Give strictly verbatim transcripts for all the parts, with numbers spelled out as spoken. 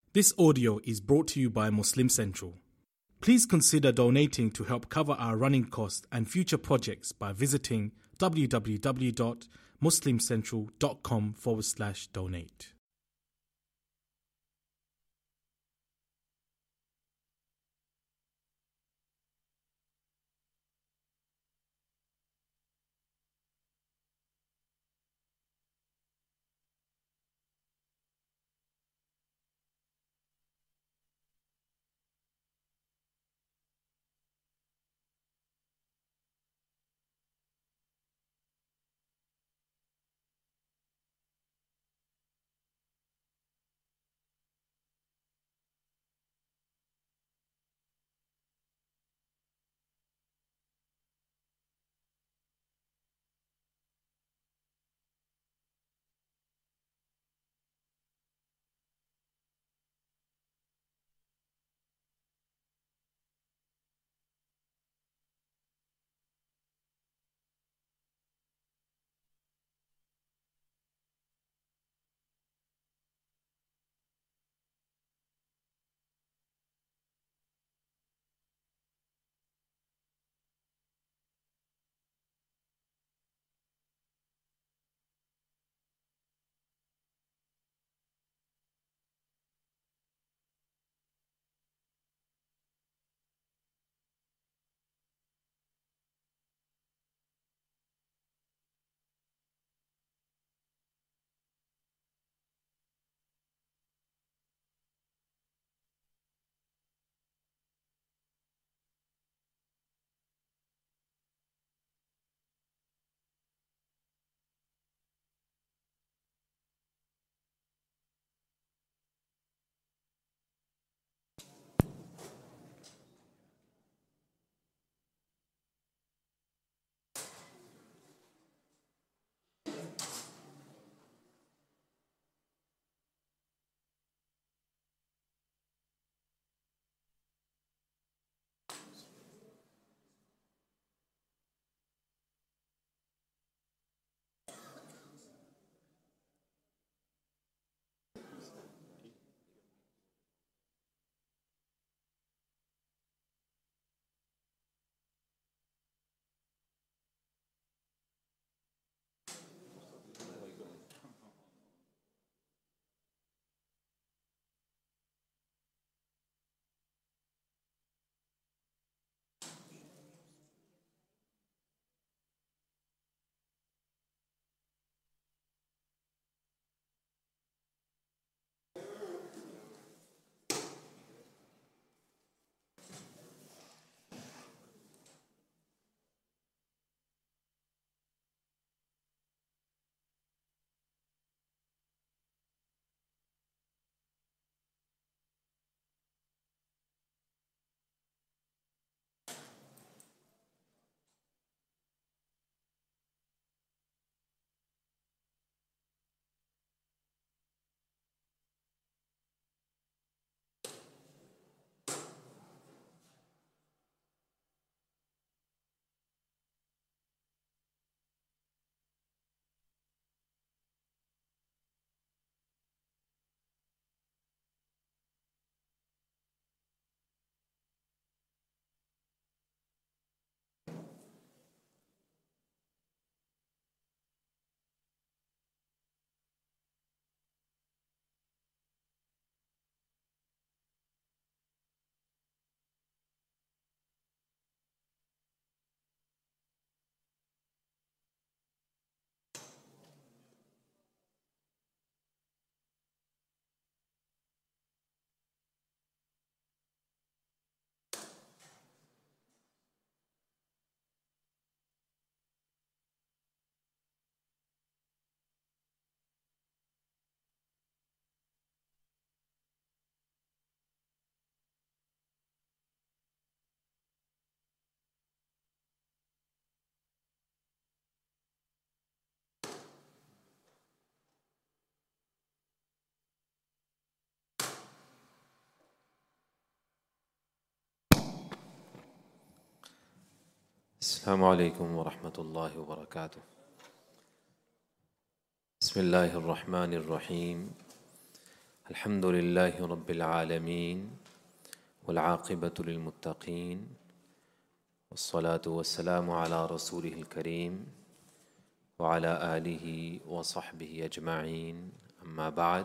This audio is brought to you by Muslim Central. Please consider donating to help cover our running costs and future projects by visiting www.muslimcentral.com forward slash donate. السلام عليكم ورحمة الله وبركاته. بسم الله الرحمن الرحيم. الحمد لله رب العالمين والعاقبة للمتقين والصلاة والسلام على رسوله الكريم وعلى آله وصحبه أجمعين أما بعد.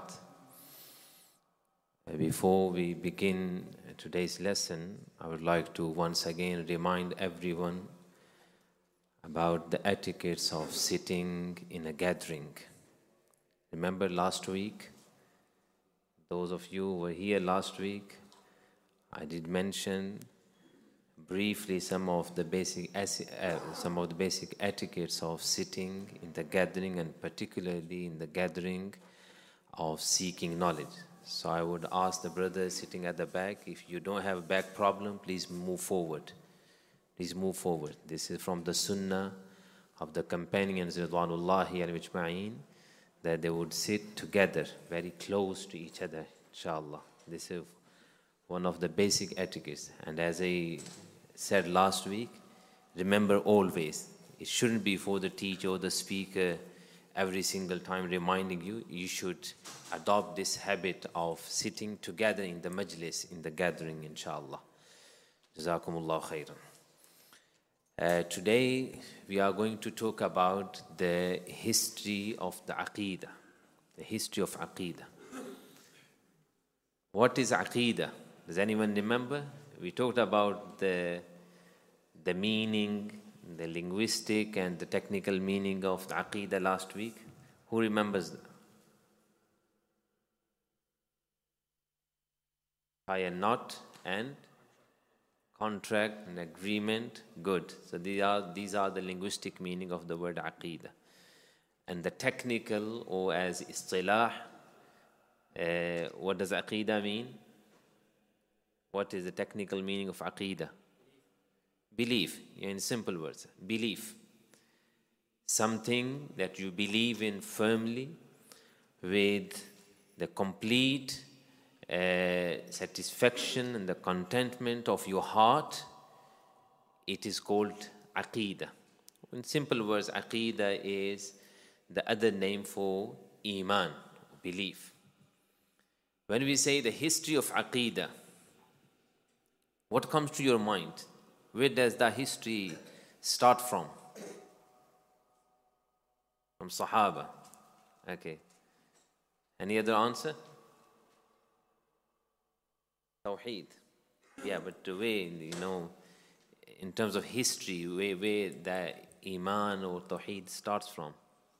Before we begin today's lesson, I would like to once again remind everyone about the etiquettes of sitting in a gathering. Remember last week, those of you who were here last week, I did mention briefly some of the basic uh, some of the basic etiquettes of sitting in the gathering, and particularly in the gathering of seeking knowledge. So I would ask the brothers sitting at the back, if you don't have a back problem, please move forward. Please move forward. This is from the sunnah of the companions Ridwanullahi al-Majma'in, that they would sit together, very close to each other, inshallah. This is one of the basic etiquettes. And as I said last week, remember always, it shouldn't be for the teacher or the speaker every single time reminding you. You should adopt this habit of sitting together in the majlis, in the gathering, inshallah. Jazakumullah khairan. Uh, today we are going to talk about the history of the Aqidah, the history of Aqidah. What is Aqidah? Does anyone remember? We talked about the, the meaning, the linguistic and the technical meaning of the Aqidah last week. Who remembers that? Tie a knot and contract and agreement. Good. So these are, these are the linguistic meaning of the word Aqidah. And the technical, or as istilah, uh, what does Aqidah mean? What is the technical meaning of Aqidah? Belief, in simple words, belief. Something that you believe in firmly with the complete uh, satisfaction and the contentment of your heart. It is called Aqidah. In simple words, Aqidah is the other name for Iman, belief. When we say the history of Aqidah, what comes to your mind? Where does the history start from? From Sahaba. Okay. Any other answer? Tawheed. Yeah, but the way, you know, in terms of history, where, where the Iman or Tawheed starts from?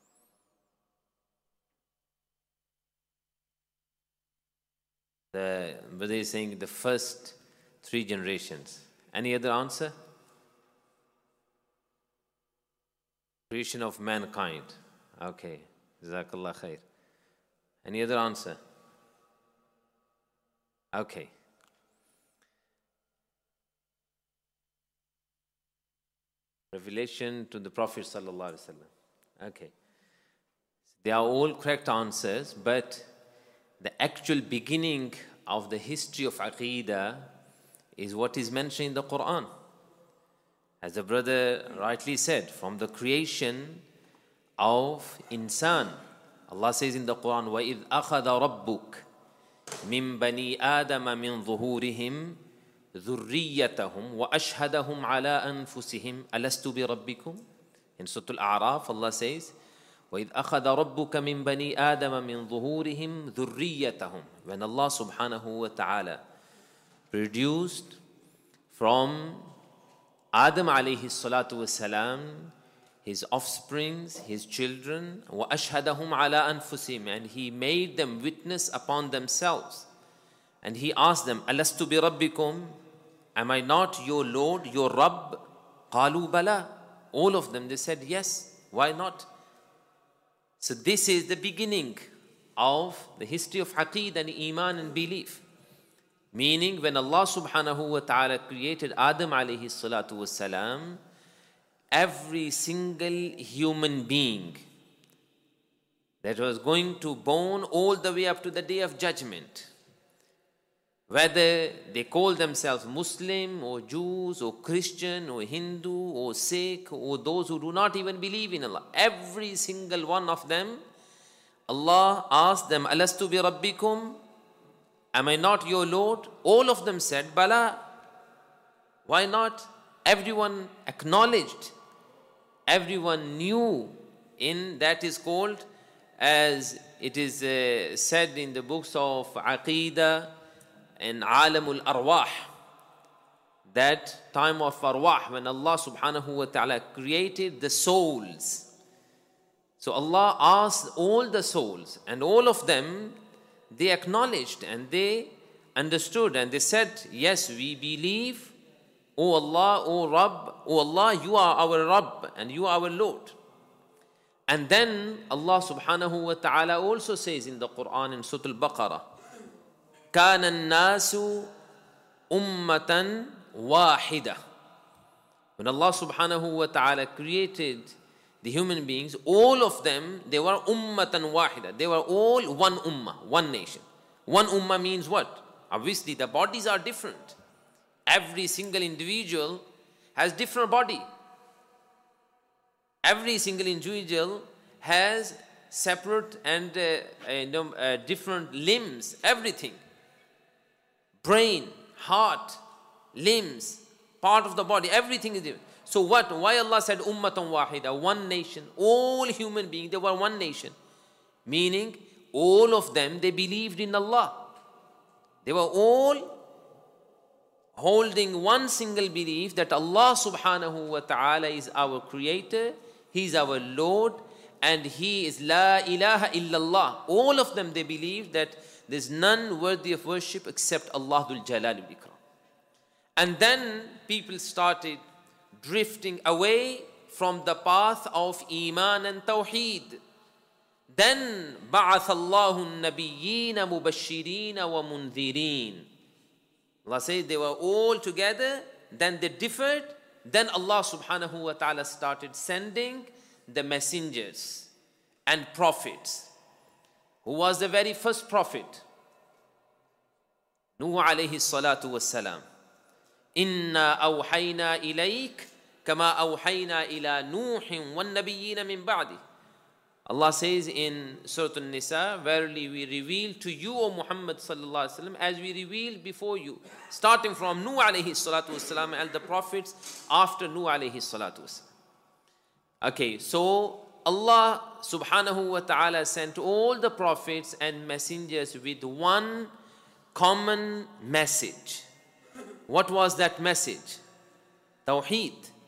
The, but they're saying the first three generations. Any other answer? Creation of mankind. Okay. Jazakallah khair. Any other answer? Okay. Revelation to the Prophet sallallahu alaihi wasallam. Okay. They are all correct answers, but the actual beginning of the history of Aqidah is what is mentioned in the Quran. As the brother rightly said, from the creation of insan. Allah says in the Quran, وَإِذْ أَخَذَ رَبُّكَ مِنْ بَنِي آدَمَ مِنْ ظُهُورِهِمْ ذُرِّيَّتَهُمْ وَأَشْهَدَهُمْ عَلَىٰ أَنفُسِهِمْ أَلَسْتُ بِرَبِّكُمْ. In Surah Al-A'raf, Allah says, وَإِذْ أَخَذَ رَبُّكَ مِنْ بَنِي آدَمَ مِنْ ظُهُورِهِمْ ذُرِّيَّتَهُمْ. When Allah subhanahu wa ta'ala produced from Adam alayhi salatu wasalam his offsprings, his children, وَأَشْهَدَهُمْ عَلَىٰ أَنفُسِهِمْ, and he made them witness upon themselves. And he asked them, أَلَسْتُ بِرَبِّكُمْ, am I not your Lord, your Rabb? قَالُوا بَلَى. All of them, they said, yes, why not? So this is the beginning of the history of Aqeedah and Iman and belief. Meaning, when Allah subhanahu wa ta'ala created Adam alayhi salatu wasalam, every single human being that was going to born all the way up to the day of judgment, whether they call themselves Muslim or Jews or Christian or Hindu or Sikh or those who do not even believe in Allah, every single one of them, Allah asked them, Alastu bi Rabbikum? am I not your Lord? All of them said, Bala. Why not? Everyone acknowledged, everyone knew. In that is called, as it is uh, said in the books of Aqidah and Alamul Arwah, that time of Arwah, when Allah subhanahu wa ta'ala created the souls. So Allah asked all the souls, and all of them, they acknowledged and they understood, and they said, yes, we believe, O Allah, O Rabb, O Allah, you are our Rabb and you are our Lord. And then Allah subhanahu wa ta'ala also says in the Quran in Surah Al-Baqarah, كَانَ النَّاسُ أُمَّةً وَاحِدَةً. When Allah subhanahu wa ta'ala created the human beings, all of them, they were ummatan wahida. They were all one ummah, one nation. One ummah means what? Obviously the bodies are different. Every single individual has different body. Every single individual has separate and uh, uh, no, uh, different limbs, everything. Brain, heart, limbs, part of the body, everything is different. So what? Why Allah said ummatan wahida, one nation, all human beings, they were one nation. Meaning, all of them, they believed in Allah. They were all holding one single belief that Allah subhanahu wa ta'ala is our creator, He is our Lord, and He is La ilaha illallah. All of them, they believe that there's none worthy of worship except Allah Dhul Jalal wal Ikram. And then people started drifting away from the path of Iman and Tawheed. Then بَعَثَ اللَّهُ النَّبِيِّينَ مُبَشِّرِينَ وَمُنذِرِينَ. Allah says they were all together, then they differed, then Allah subhanahu wa ta'ala started sending the messengers and prophets. Who was the very first prophet? Nuh alayhi salatu wassalam. Inna awhayna ilayk kama awhayna ila Nuhin wan nabiyyin min ba'di. Allah says in Surah An-Nisa, verily we reveal to you, O Muhammad sallallahu alaihi wasallam, as we revealed before you, starting from Nuh alayhi salatu wasalam and the prophets after Nuh alayhi salatu wasalam. Okay, so Allah subhanahu wa ta'ala sent all the prophets and messengers with one common message. What was that message? Tawheed,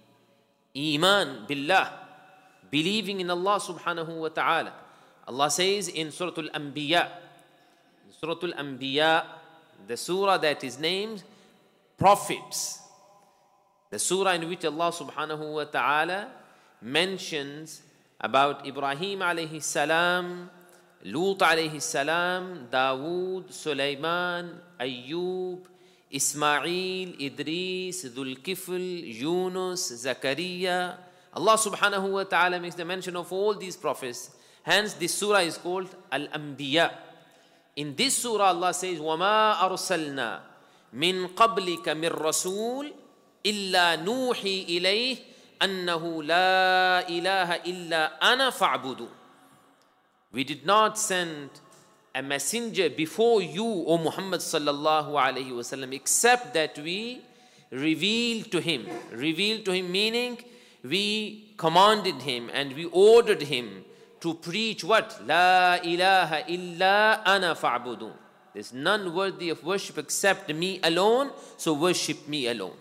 Iman billah, believing in Allah subhanahu wa ta'ala. Allah says in Surah Al-Anbiya, Surah Al-Anbiya, the surah that is named Prophets, the surah in which Allah subhanahu wa ta'ala mentions about Ibrahim alayhi salam, Lut alayhi salam, Dawood, Sulaiman, Ayyub, Ismail, Idris, Dhul Kifl, Yunus, Zakaria. Allah subhanahu wa ta'ala makes the mention of all these prophets. Hence this surah is called Al-Anbiya. In this surah Allah says, وَمَا أَرْسَلْنَا مِن قَبْلِكَ مِن رَسُولٍ إِلَّا نُوحِي إِلَيْهِ أَنَّهُ لَا إِلَهَ إِلَّا أَنَا فَاعْبُدُوا. We did not send a messenger before you, O Muhammad sallallahu alayhi wa sallam, except that we revealed to him. Revealed to him meaning we commanded him and we ordered him to preach what? La ilaha illa ana fa'budu. There's none worthy of worship except me alone, so worship me alone.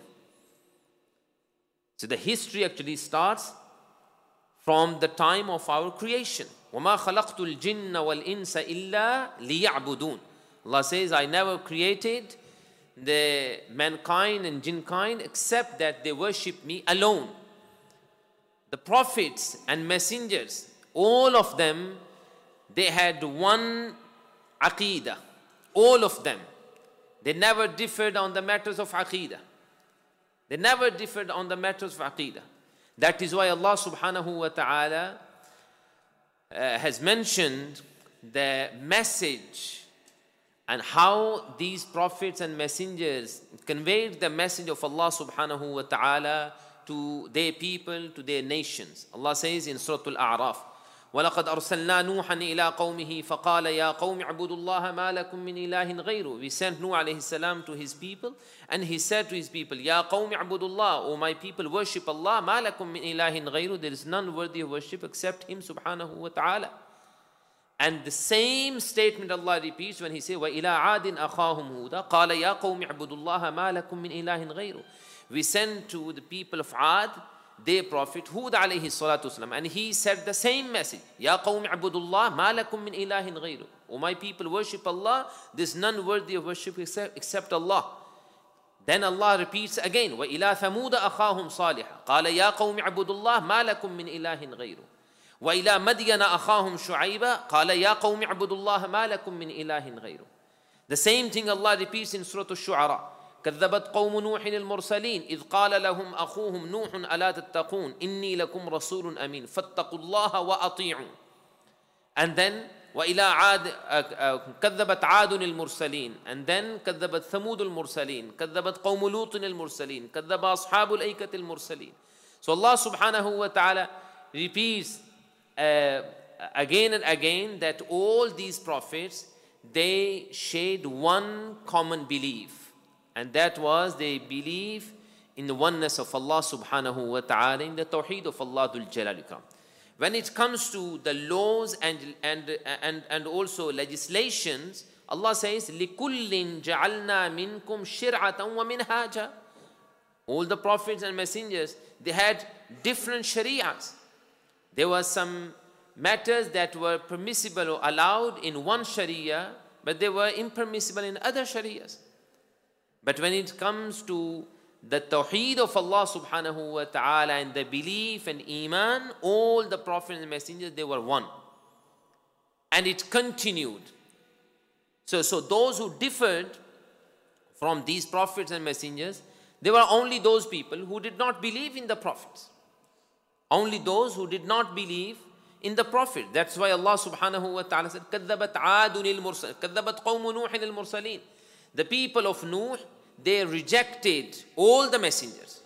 So the history actually starts from the time of our creation. وَمَا خَلَقْتُ الْجِنَّ وَالْإِنسَ إِلَّا لِيَعْبُدُونَ. Allah says, I never created the mankind and jinnkind except that they worship me alone. The prophets and messengers, all of them, they had one aqeedah. All of them. They never differed on the matters of aqeedah. They never differed on the matters of aqeedah. That is why Allah subhanahu wa ta'ala uh, has mentioned the message and how these prophets and messengers conveyed the message of Allah subhanahu wa ta'ala to their people, to their nations. Allah says in Surah Al-A'raf, وَلَقَدْ أَرْسَلْنَا نُوحًا إِلَىٰ قَوْمِهِ فَقَالَ يَا قَوْمِ اعْبُدُوا اللَّهَ مَا لَكُم مِّنْ إِلَٰهٍ غَيْرُهُ. We sent Nuh alayhi salam to his people, and he said to his people, Ya qawmi abudullah, O my people, worship Allah, ma lakum min ilahin ghayru, there is none worthy of worship except Him subhanahu wa ta'ala. And the same statement Allah repeats when He says, وَإِلَىٰ عَادٍ أَخَاهُمْ هُودًا قَالَ يَا قَوْمِ اعْبُدُوا اللَّهَ مَا لَكُم مِّنْ إِلَٰهٍ غَيْرُهُ. We sent to the people of Ad, their prophet Hud alayhi salatu wasalam, and he said the same message, Ya qawmi abudullah, ma lakum min ilahin ghayru. O my people, worship Allah, there is none worthy of worship except, except Allah. Then Allah repeats again, وَإِلَىٰ ثَمُودَ أَخَاهُمْ صَالِحًا قَالَ يَا قَوْمِ اعْبُدُوا اللَّهَ مَا لَكُم مِّنْ إِلَٰهٍ غَيْرُهُ. وَإِلَىٰ مَدْيَنَ أَخَاهُمْ شُعَيْبًا قَالَ يَا قَوْمِ اعْبُدُوا اللَّهَ مَا لَكُم مِّنْ إِلَٰهٍ غَيْرُهُ. The same thing Allah repeats in Surah Al-Shu'ara. كذبت قوم نوح المرسلين إذ قال لهم أخوهم نوح ألا تتقون إني لكم رسول أمين فاتقوا الله وأطيعون. And then وإلى عاد كذبت عاد المرسلين, and then كذبت ثمود المرسلين, كذبت قوم لوط المرسلين, كذب أصحاب الأيكة المرسلين. So Allah subhanahu wa ta'ala repeats uh, again and again that all these prophets, they shared one common belief. And that was they believe in the oneness of Allah subhanahu wa ta'ala, in the tawheed of Allah Dhul Jalal Ikram. When it comes to the laws and, and, and, and also legislations, Allah says, لِكُلٍّ جَعَلْنَا مِنْكُمْ شِرْعَةً وَمِنْهَاجًا. All the prophets and messengers, they had different shari'ahs. There were some matters that were permissible or allowed in one sharia, but they were impermissible in other shariahs. But when it comes to the tawheed of Allah subhanahu wa ta'ala and the belief and iman, all the prophets and messengers, they were one. And it continued. So, so those who differed from these prophets and messengers, they were only those people who did not believe in the prophets. Only those who did not believe in the prophet. That's why Allah subhanahu wa ta'ala said, كَذَّبَتْ عَادٌ الْمُرْسَلِينَ كَذَّبَتْ قَوْمُ نُوحٍ الْمُرْسَلِينَ. The people of Nuh, they rejected all the messengers.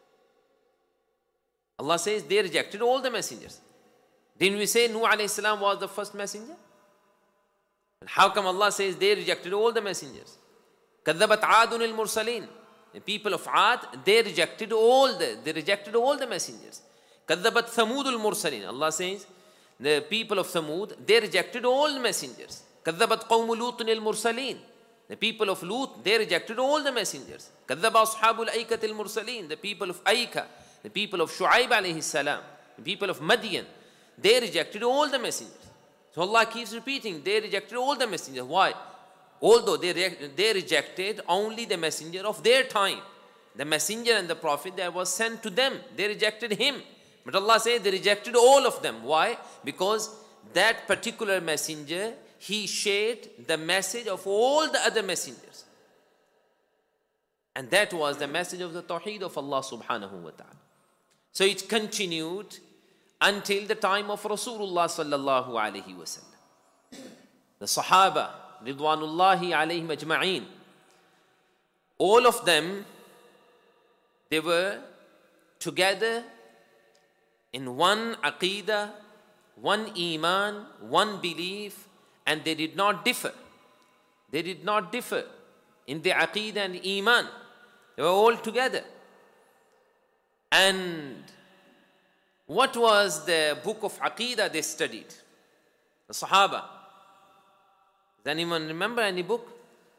Allah says they rejected all the messengers. Didn't we say Nuh alayhi salam was the first messenger? And how come Allah says they rejected all the messengers? كَذَّبَتْ عَادٌ الْمُرْسَلِينَ. The people of Ad, they rejected all the, they rejected all the messengers. كَذَّبَتْ ثَمُودُ الْمُرْسَلِينَ. Allah says the people of Thamud, they rejected all the messengers. كَذَّبَتْ قَوْمُ لُوطٍ الْمُرْسَلِينَ. The people of Lut, they rejected all the messengers. كَذَّبَ أَصْحَابُ الْأَيْكَةِ الْمُرْسَلِينَ. The people of Aika, the people of Shu'aib alayhi salam, the people of Madian, they rejected all the messengers. So Allah keeps repeating, they rejected all the messengers. Why? Although they, re they rejected only the messenger of their time. The messenger and the prophet that was sent to them, they rejected him. But Allah says they rejected all of them. Why? Because that particular messenger, he shared the message of all the other messengers. And that was the message of the tawheed of Allah subhanahu wa ta'ala. So it continued until the time of Rasulullah sallallahu alayhi wa sallam. The Sahaba, Ridwanullahi alayhim ajma'een, all of them, they were together in one aqeedah, one iman, one belief, and they did not differ. They did not differ in the aqeedah and iman. They were all together. And what was the book of aqeedah they studied? The Sahaba. Does anyone remember any book?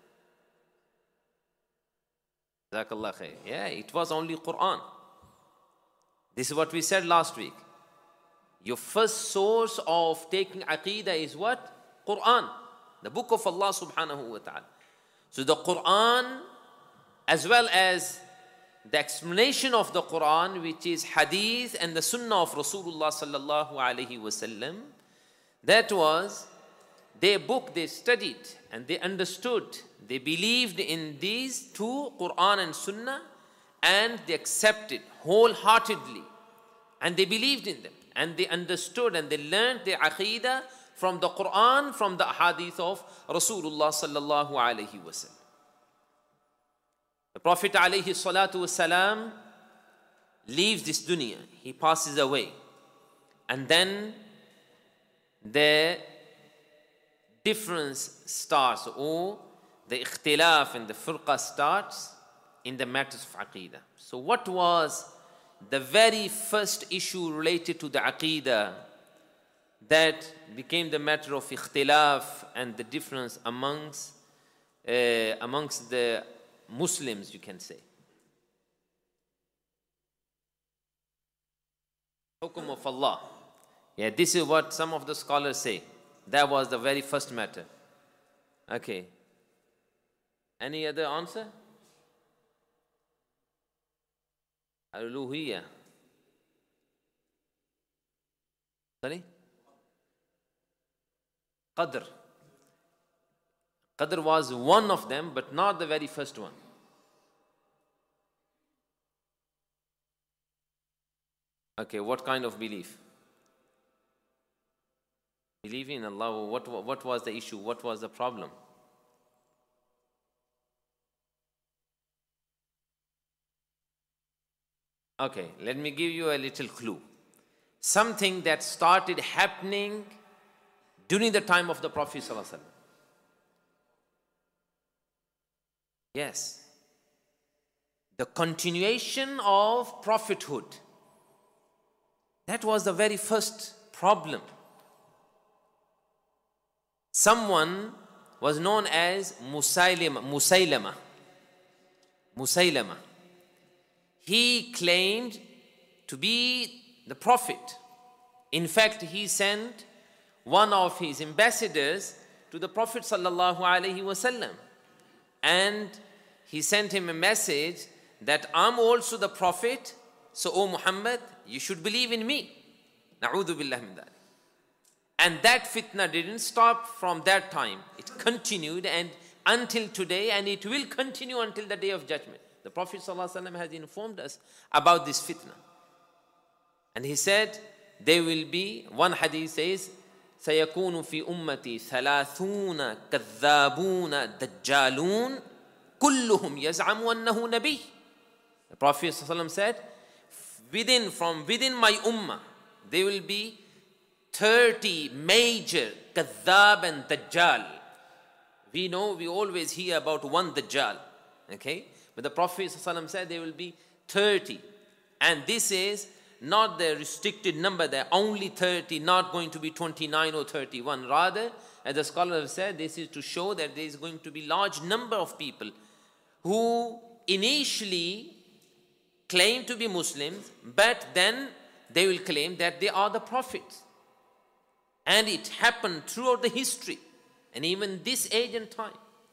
Jazakallah khair. Yeah, it was only Quran. This is what we said last week. Your first source of taking aqeedah is what? Quran, the book of Allah subhanahu wa ta'ala. So the Quran, as well as the explanation of the Quran, which is hadith and the sunnah of Rasulullah sallallahu alayhi wa sallam, that was their book they studied and they understood. They believed in these two, Quran and sunnah, and they accepted wholeheartedly. And they believed in them. And they understood and they learned their aqeedah from the Quran, from the hadith of Rasulullah sallallahu alayhi wa sallam. The Prophet alayhi salatu wasalam leaves this dunya. He passes away. And then the difference starts, or the ikhtilaf in the firqa starts in the matters of aqidah. So what was the very first issue related to the aqidah that became the matter of ikhtilaf and the difference amongst, uh, amongst the Muslims, you can say? Hukum of Allah. Yeah, this is what some of the scholars say. That was the very first matter. Okay. Any other answer? Al-Uluhiyya. Sorry? Qadr. Qadr was one of them, but not the very first one. Okay, what kind of belief? Believe in Allah. What, what was the issue? What was the problem? Okay, let me give you a little clue. Something that started happening during the time of the Prophet ﷺ. Yes. The continuation of prophethood. That was the very first problem. Someone was known as Musaylima. Musaylama. Musaylama. He claimed to be the prophet. In fact, he sent one of his ambassadors to the Prophet sallallahu alaihi wasallam, and he sent him a message that I'm also the prophet, so O Muhammad, you should believe in me. Na'udhu billah min dhalik. And that fitna didn't stop from that time. It continued and until today, and it will continue until the day of judgment. The Prophet ﷺ has informed us about this fitna. And he said, there will be, one hadith says, سَيَكُونُ فِي أُمَّتِي ثَلَاثُونَ كَذَّابُونَ دَجَّالُونَ كُلُّهُمْ يَزْعَمُ أَنَّهُ نَبِيٌّ. The Prophet ﷺ said, within, from within my ummah, there will be thirty major kadhab and dajjal. We know, we always hear about one dajjal. Okay? But the Prophet ﷺ said there will be thirty. And this is not the restricted number, there are only thirty, not going to be twenty-nine or thirty-one. Rather, as the scholars have said, this is to show that there is going to be large number of people who initially claim to be Muslims, but then they will claim that they are the prophets. And it happened throughout the history, and even this age and time.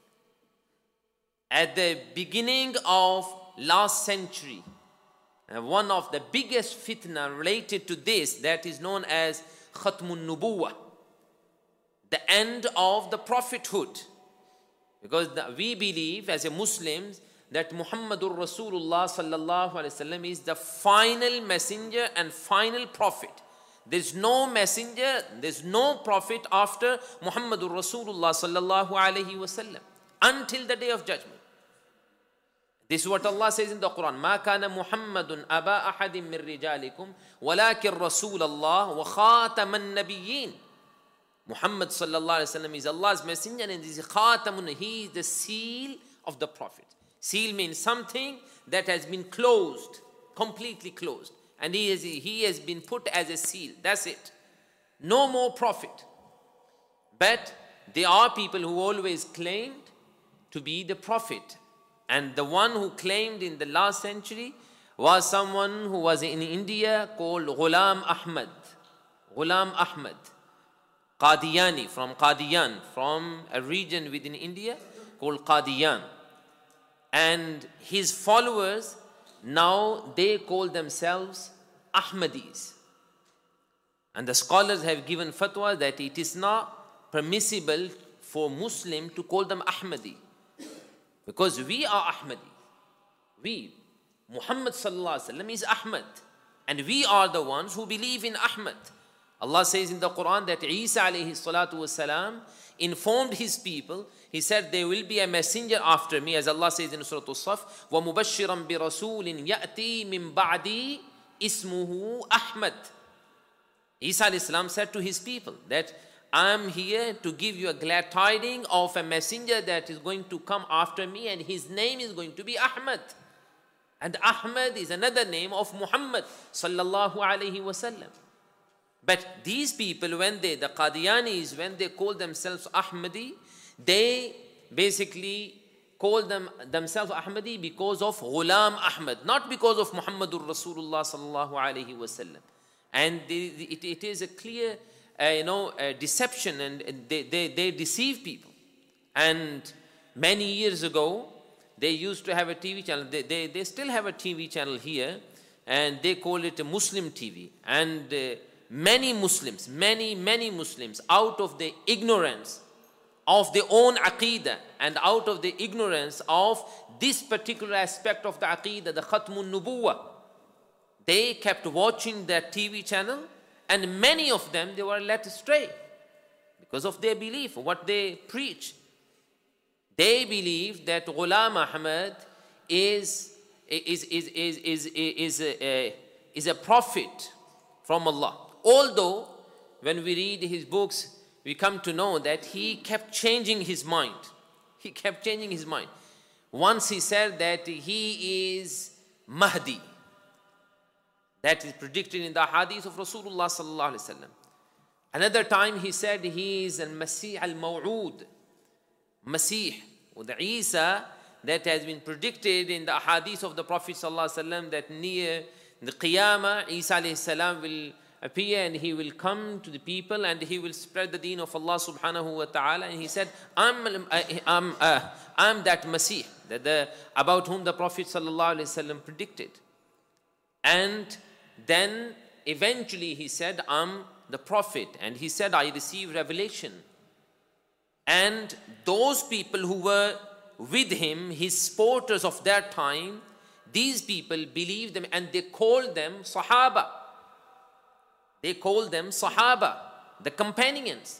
At the beginning of last century, uh, one of the biggest fitna related to this, that is known as Khatmun Nubuwah, the end of the prophethood. Because the, we believe as a Muslims that Muhammadur Rasulullah sallallahu alaihi wasallam is the final messenger and final prophet. There's no messenger, there's no prophet after Muhammadur Rasulullah sallallahu alaihi wasallam until the day of judgment. This is what Allah says in the Quran. ما كان محمد أبا أحد من رجالكم ولكن رسول الله وخاتم النبيين. Muhammad sallallahu alaihi wasallam is Allah's messenger and is khatamun. He is the seal of the prophet. Seal means something that has been closed, completely closed. And he, is, he has been put as a seal. That's it. No more prophet. But there are people who always claimed to be the prophet. And the one who claimed in the last century was someone who was in India called Ghulam Ahmad. Ghulam Ahmad. Qadiani, from Qadian, from a region within India called Qadian. And his followers, now they call themselves Ahmadis. And the scholars have given fatwa that it is not permissible for Muslim to call them Ahmadi. Because we are Ahmadi. We, Muhammad sallallahu alaihi wasallam is Ahmad. And we are the ones who believe in Ahmad. Allah says in the Quran that Isa alayhi salatu wasalam informed his people. He said, there will be a messenger after me, as Allah says in Surah Al-Saf, وَمُبَشِّرًا بِرَسُولٍ يَأْتِي مِن بَعْدِي إِسْمُهُ أَحْمَدٍ. Isa alayhi salam said to his people that I am here to give you a glad tidings of a messenger that is going to come after me, and his name is going to be Ahmad. And Ahmad is another name of Muhammad sallallahu alayhi wasallam. But these people, when they, the Qadianis, when they call themselves Ahmadi, they basically call them themselves Ahmadi because of Ghulam Ahmad, not because of Muhammadur Rasulullah sallallahu alayhi wasallam. And they, it, it is a clear, uh, you know, uh, deception, and they, they, they deceive people. And many years ago, they used to have a T V channel. They, they, they still have a T V channel here, and they call it a Muslim T V. And uh, many Muslims, many, many Muslims, out of the ignorance of their own Aqidah and out of the ignorance of this particular aspect of the Aqidah, the Khatmun Nubuwah, they kept watching that T V channel, and many of them, they were led astray because of their belief, what they preach. They believe that Ghulam Ahmad is, is, is, is, is, is, a, is a prophet from Allah. Although, when we read his books, we come to know that he kept changing his mind. He kept changing his mind. Once he said that he is Mahdi. That is predicted in the hadith of Rasulullah sallallahu alaihi wasallam. Another time he said he is al-Masih al-Maw'ud. Masih, or the Isa that has been predicted in the hadith of the Prophet sallallahu alaihi wasallam, that near the Qiyamah, Isa alayhi salam will appear and he will come to the people and he will spread the deen of Allah subhanahu wa ta'ala. And he said, I'm, I'm, uh, I'm that Masih, that the, about whom the Prophet sallallahu alaihi wasallam predicted. And then eventually he said, I'm the Prophet. And he said, I received revelation. And those people who were with him, his supporters of that time, these people believed them and they called them Sahaba. They called them Sahaba, the companions.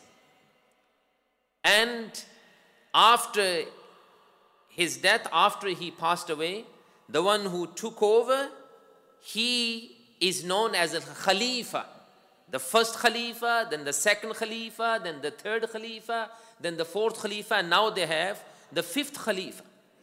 And after his death, after he passed away, the one who took over, he is known as a Khalifa. The first Khalifa, then the second Khalifa, then the third Khalifa, then the fourth Khalifa, and now they have the fifth Khalifa.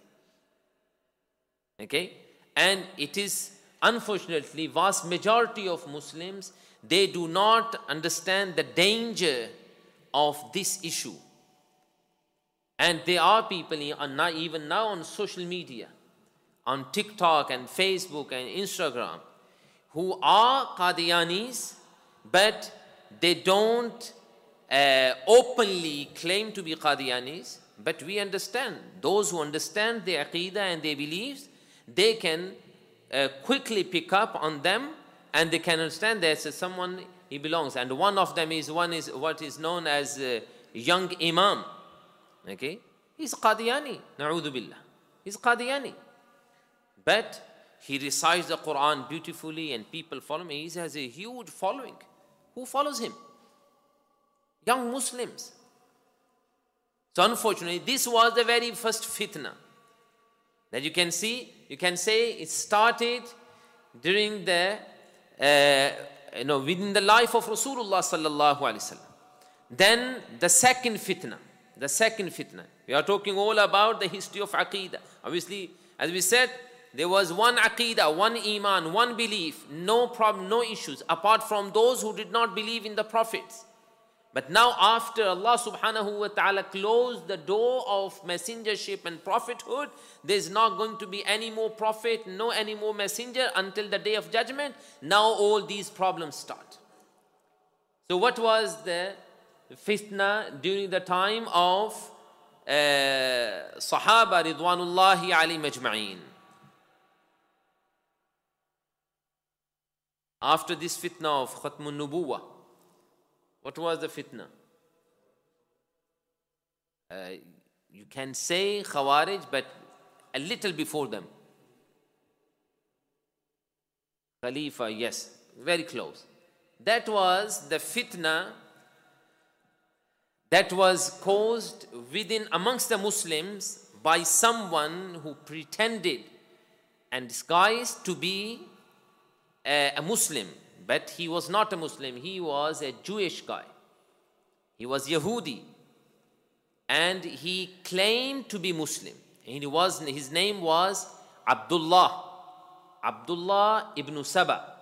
Okay? And it is, unfortunately, vast majority of Muslims, they do not understand the danger of this issue. And there are people, even now on social media, on TikTok and Facebook and Instagram, who are Qadianis, but they don't uh, openly claim to be Qadianis. But we understand, those who understand their Aqidah and their beliefs, they can uh, quickly pick up on them, and they can understand there's someone he belongs. And one of them is, one is what is known as uh, young Imam. Okay? He's Qadiani, na'udhu billah. He's Qadiani. But he recites the Quran beautifully and people follow him. He has a huge following. Who follows him? Young Muslims. So unfortunately, this was the very first fitna. That you can see, you can say it started during the, uh, you know, within the life of Rasulullah sallallahu alaihi wasallam. Then the second fitna, the second fitna. We are talking all about the history of Aqidah. Obviously, as we said, there was one Aqidah, one Iman, one belief, no problem, no issues, apart from those who did not believe in the prophets. But now after Allah subhanahu wa ta'ala closed the door of messengership and prophethood, there is not going to be any more prophet, no any more messenger until the day of judgment. Now all these problems start. So what was the fitna during the time of uh, Sahaba Ridwanullahi alayhim ajma'een? After this fitna of Khatmun Nubuwah, what was the fitna? Uh, you can say Khawarij, but a little before them. Khalifa, yes, very close. That was the fitna that was caused within amongst the Muslims by someone who pretended and disguised to be a, a Muslim. but he was not a Muslim. He was a Jewish guy. He was Yahudi. And he claimed to be Muslim. And he was, his name was Abdullah. Abdullah ibn Saba.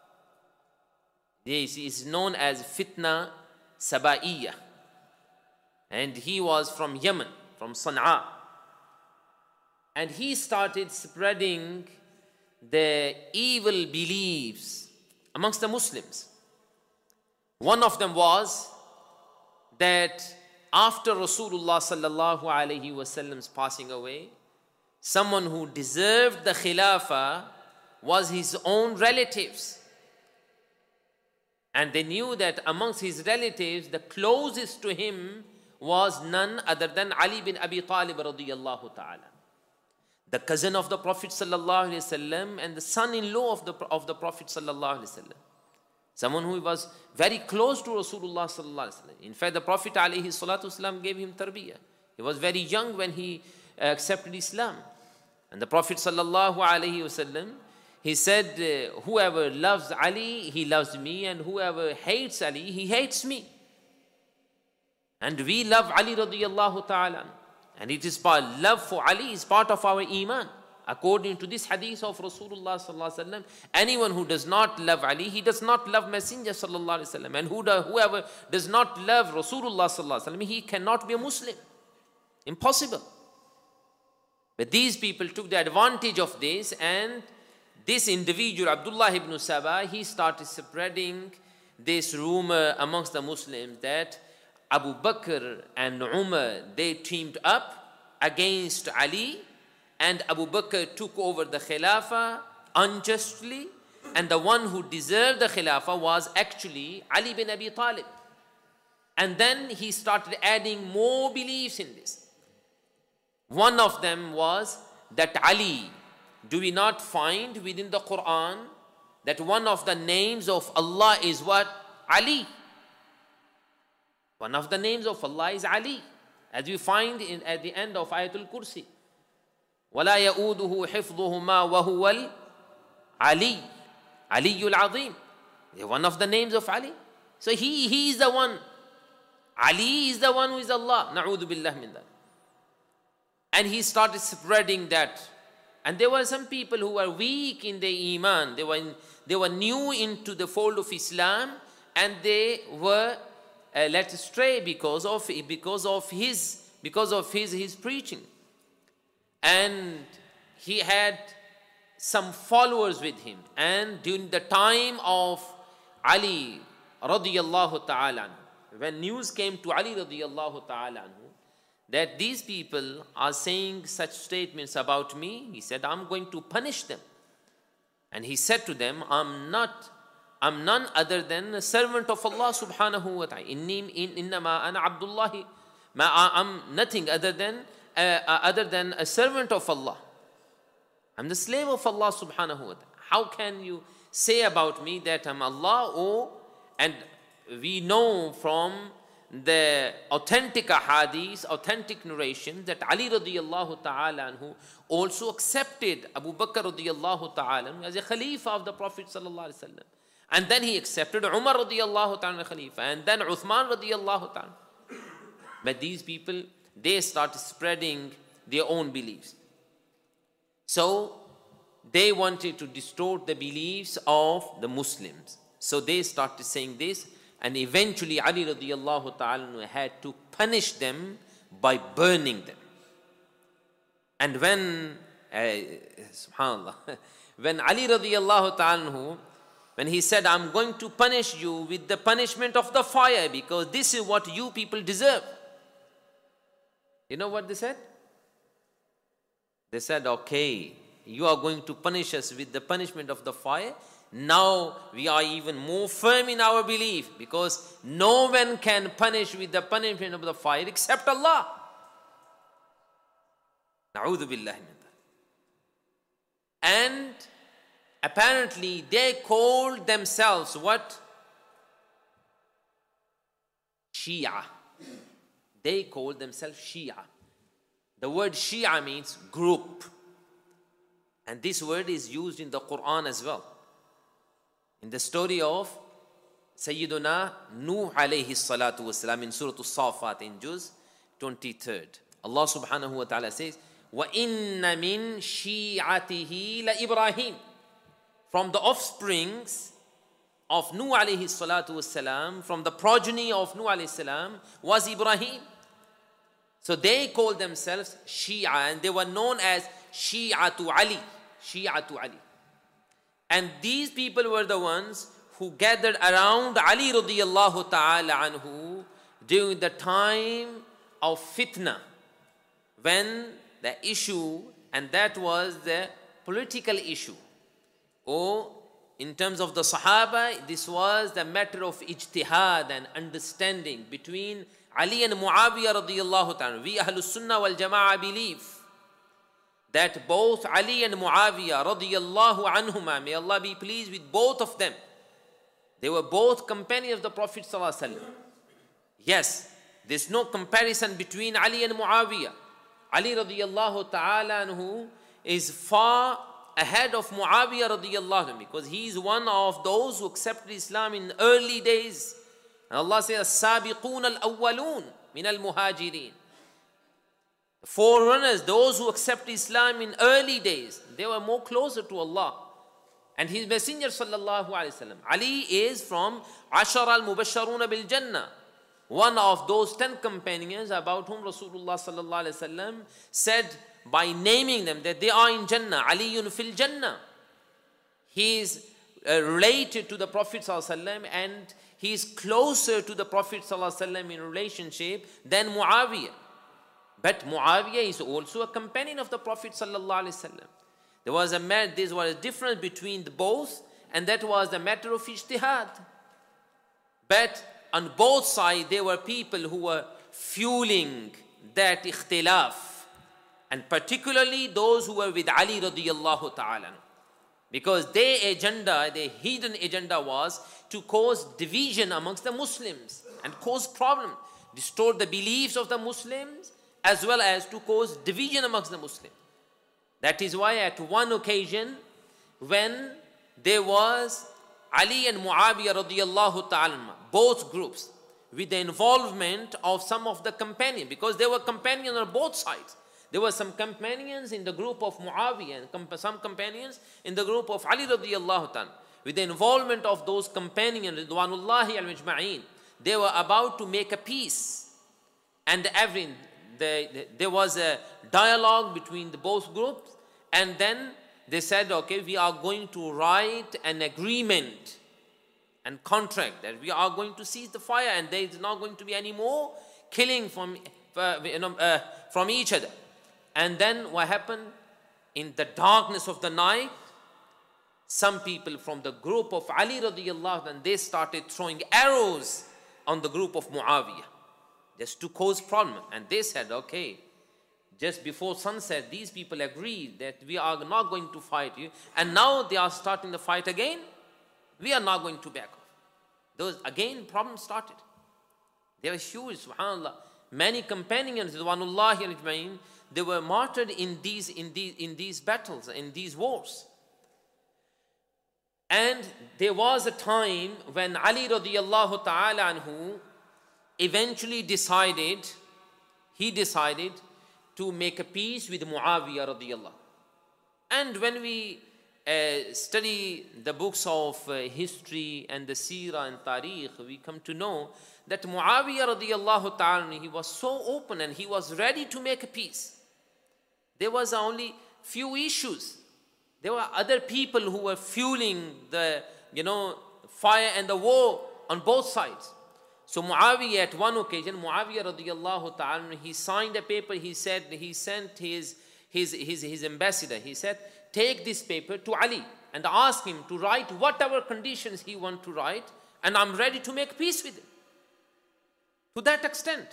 This is known as Fitna Saba'iyah. And he was from Yemen, from Sana'a. And he started spreading the evil beliefs amongst the Muslims. One of them was that after Rasulullah sallallahu alaihi wasallam's passing away, someone who deserved the Khilafah was his own relatives. And they knew that amongst his relatives, the closest to him was none other than Ali bin Abi Talib radiyallahu ta'ala, the cousin of the Prophet sallallahu alaihi wasallam and the son-in-law of the, of the Prophet sallallahu alaihi wasallam. Someone who was very close to Rasulullah sallallahu alaihi wasallam. In fact, the Prophet alayhi salatu wasallam gave him tarbiyah. He was very young when he uh, accepted Islam. And the Prophet sallallahu alaihi wasallam, he said, uh, whoever loves Ali, he loves me, and whoever hates Ali, he hates me. And we love Ali radiyallahu ta'ala. And it is part, love for Ali is part of our iman. According to this hadith of Rasulullah sallallahu alaihi wasallam, anyone who does not love Ali, he does not love Messenger sallallahu alaihi wasallam. And who do, whoever does not love Rasulullah sallallahu alaihi wasallam, he cannot be a Muslim. Impossible. But these people took the advantage of this, and this individual, Abdullah ibn Saba, he started spreading this rumor amongst the Muslims that Abu Bakr and Umar, they teamed up against Ali, and Abu Bakr took over the Khilafah unjustly, and the one who deserved the Khilafah was actually Ali bin Abi Talib. And then he started adding more beliefs in this. One of them was that Ali, do we not find within the Quran that one of the names of Allah is what? Ali. One of the names of Allah is Ali, as we find in, at the end of Ayatul Kursi. وَلَا يَؤُودُهُ حِفْظُهُمَا وَهُوَ الْعَلِيُّ عَلِيُّ الْعَظِيمُ. One of the names of Ali. So he, he is the one. Ali is the one who is Allah. Na'udhu billah min that. And he started spreading that. And there were some people who were weak in their iman. They were, in, they were new into the fold of Islam, and they were uh, led astray because of, because of his, because of his, his preaching. And he had some followers with him. And during the time of Ali radiyallahu ta'ala, when news came to Ali radiyallahu ta'ala that these people are saying such statements about me, he said, I'm going to punish them. And he said to them, I'm not, I'm none other than a servant of Allah subhanahu wa ta'ala. Inni innama ana abdullahi. I'm nothing other than uh, uh, other than a servant of Allah. I'm the slave of Allah subhanahu wa ta'ala. How can you say about me that I'm Allah? Oh, and we know from the authentic ahadith, authentic narration, that Ali radiyallahu ta'ala anhu also accepted Abu Bakr radiyallahu ta'ala as a Khalifa of the Prophet sallallahu alaihi wasallam. And then he accepted Umar radiyallahu ta'ala Khalifa, and then Uthman radiyallahu ta'ala. But these people, they started spreading their own beliefs. So they wanted to distort the beliefs of the Muslims. So they started saying this, and eventually Ali radiyallahu ta'ala had to punish them by burning them. And when, uh, subhanAllah, when Ali radiyallahu ta'ala, when he said, I'm going to punish you with the punishment of the fire because this is what you people deserve. You know what they said? They said, okay, you are going to punish us with the punishment of the fire. Now we are even more firm in our belief, because no one can punish with the punishment of the fire except Allah. Na'udhu billahi min that. And apparently they called themselves what? Shia. They called themselves Shia. The word Shia means group. And this word is used in the Quran as well. in the story of Sayyiduna Nuh alayhi salatu wasalam in Surah As-Safat in Juz twenty-third. Allah subhanahu wa ta'ala says, وَإِنَّ مِن شِيعَتِهِ لَإِبْرَاهِيمَ. From the offsprings of Nuh alayhi salatu wasalam, from the progeny of Nuh alayhi salam was Ibrahim. So they called themselves Shia, and they were known as Shi'atu Ali. Shi'atu Ali. And these people were the ones who gathered around Ali radiyallahu ta'ala anhu during the time of fitna, when the issue, and that was the political issue. Or in terms of the Sahaba, this was the matter of ijtihad and understanding between Ali and Muawiyah radiyallahu ta'ala. We Ahlus Sunnah wal Jama'ah believe that both Ali and Muawiyah radiyallahu anhuma, may Allah be pleased with both of them, they were both companions of the Prophet sallallahu alaihi wasallam. Yes, there's no comparison between Ali and Muawiyah. Ali radiyallahu ta'ala anhu is far ahead of Muawiyah radiyallahu anhu, because he is one of those who accepted Islam in early days. And Allah says, السابقون الأولون من المهاجرين. Forerunners, those who accept Islam in early days, they were more closer to Allah and His Messenger sallallahu alaihi wasallam. Ali is from Ashar al-Mubasharuna bil Jannah, one of those ten companions about whom Rasulullah sallallahu alaihi wasallam said by naming them that they are in Jannah. Aliyun fil Jannah. He is uh, related to the Prophet sallallahu alaihi wasallam, and he is closer to the Prophet sallallahu alaihi wasallam in relationship than Muawiyah. But Muawiyah is also a companion of the Prophet sallallahu alaihi wasallam. There was a there was a difference between the both, and that was the matter of ijtihad. But on both sides there were people who were fueling that ikhtilaf, and particularly those who were with Ali radiyallahu ta'ala, because their agenda, their hidden agenda was to cause division amongst the Muslims and cause problem, distort the beliefs of the Muslims, as well as to cause division amongst the Muslims. That is why at one occasion, when there was Ali and Muawiyah radiyallahu ta'ala, both groups, with the involvement of some of the companions, because there were companions on both sides. There were some companions in the group of Muawiyah and some companions in the group of Ali radiyallahu ta'ala. With the involvement of those companions, Ridwanullahi al-Majma'een, they were about to make a peace. And every, the, the, there was a dialogue between the both groups, and then they said, okay, we are going to write an agreement and contract that we are going to cease the fire, and there is not going to be any more killing from, uh, you know, uh, from each other. And then what happened? In the darkness of the night, some people from the group of Ali radiyallahu anhu, they started throwing arrows on the group of Muawiyah, just to cause problem. And they said, okay, just before sunset, these people agreed that we are not going to fight you, and now they are starting the fight again. We are not going to back off. Those again problems started. They were huge, subhanAllah. Many companions, Ridwanullahi al-Ajma'in, they were martyred in these, in, these, in these battles, in these wars. And there was a time when Ali radiyallahu ta'ala anhu eventually decided, he decided to make a peace with Muawiyah radiyallahu. And when we uh, study the books of uh, history and the seerah and tariq, we come to know that Muawiyah radiyallahu ta'ala, he was so open and he was ready to make a peace. There was only few issues. There were other people who were fueling the, you know, fire and the war on both sides. So Muawiyah, at one occasion, Muawiyah radiyallahu ta'ala, he signed a paper. He said, he sent his, his, his, his ambassador. He said, take this paper to Ali and ask him to write whatever conditions he wants to write, and I'm ready to make peace with him. To that extent.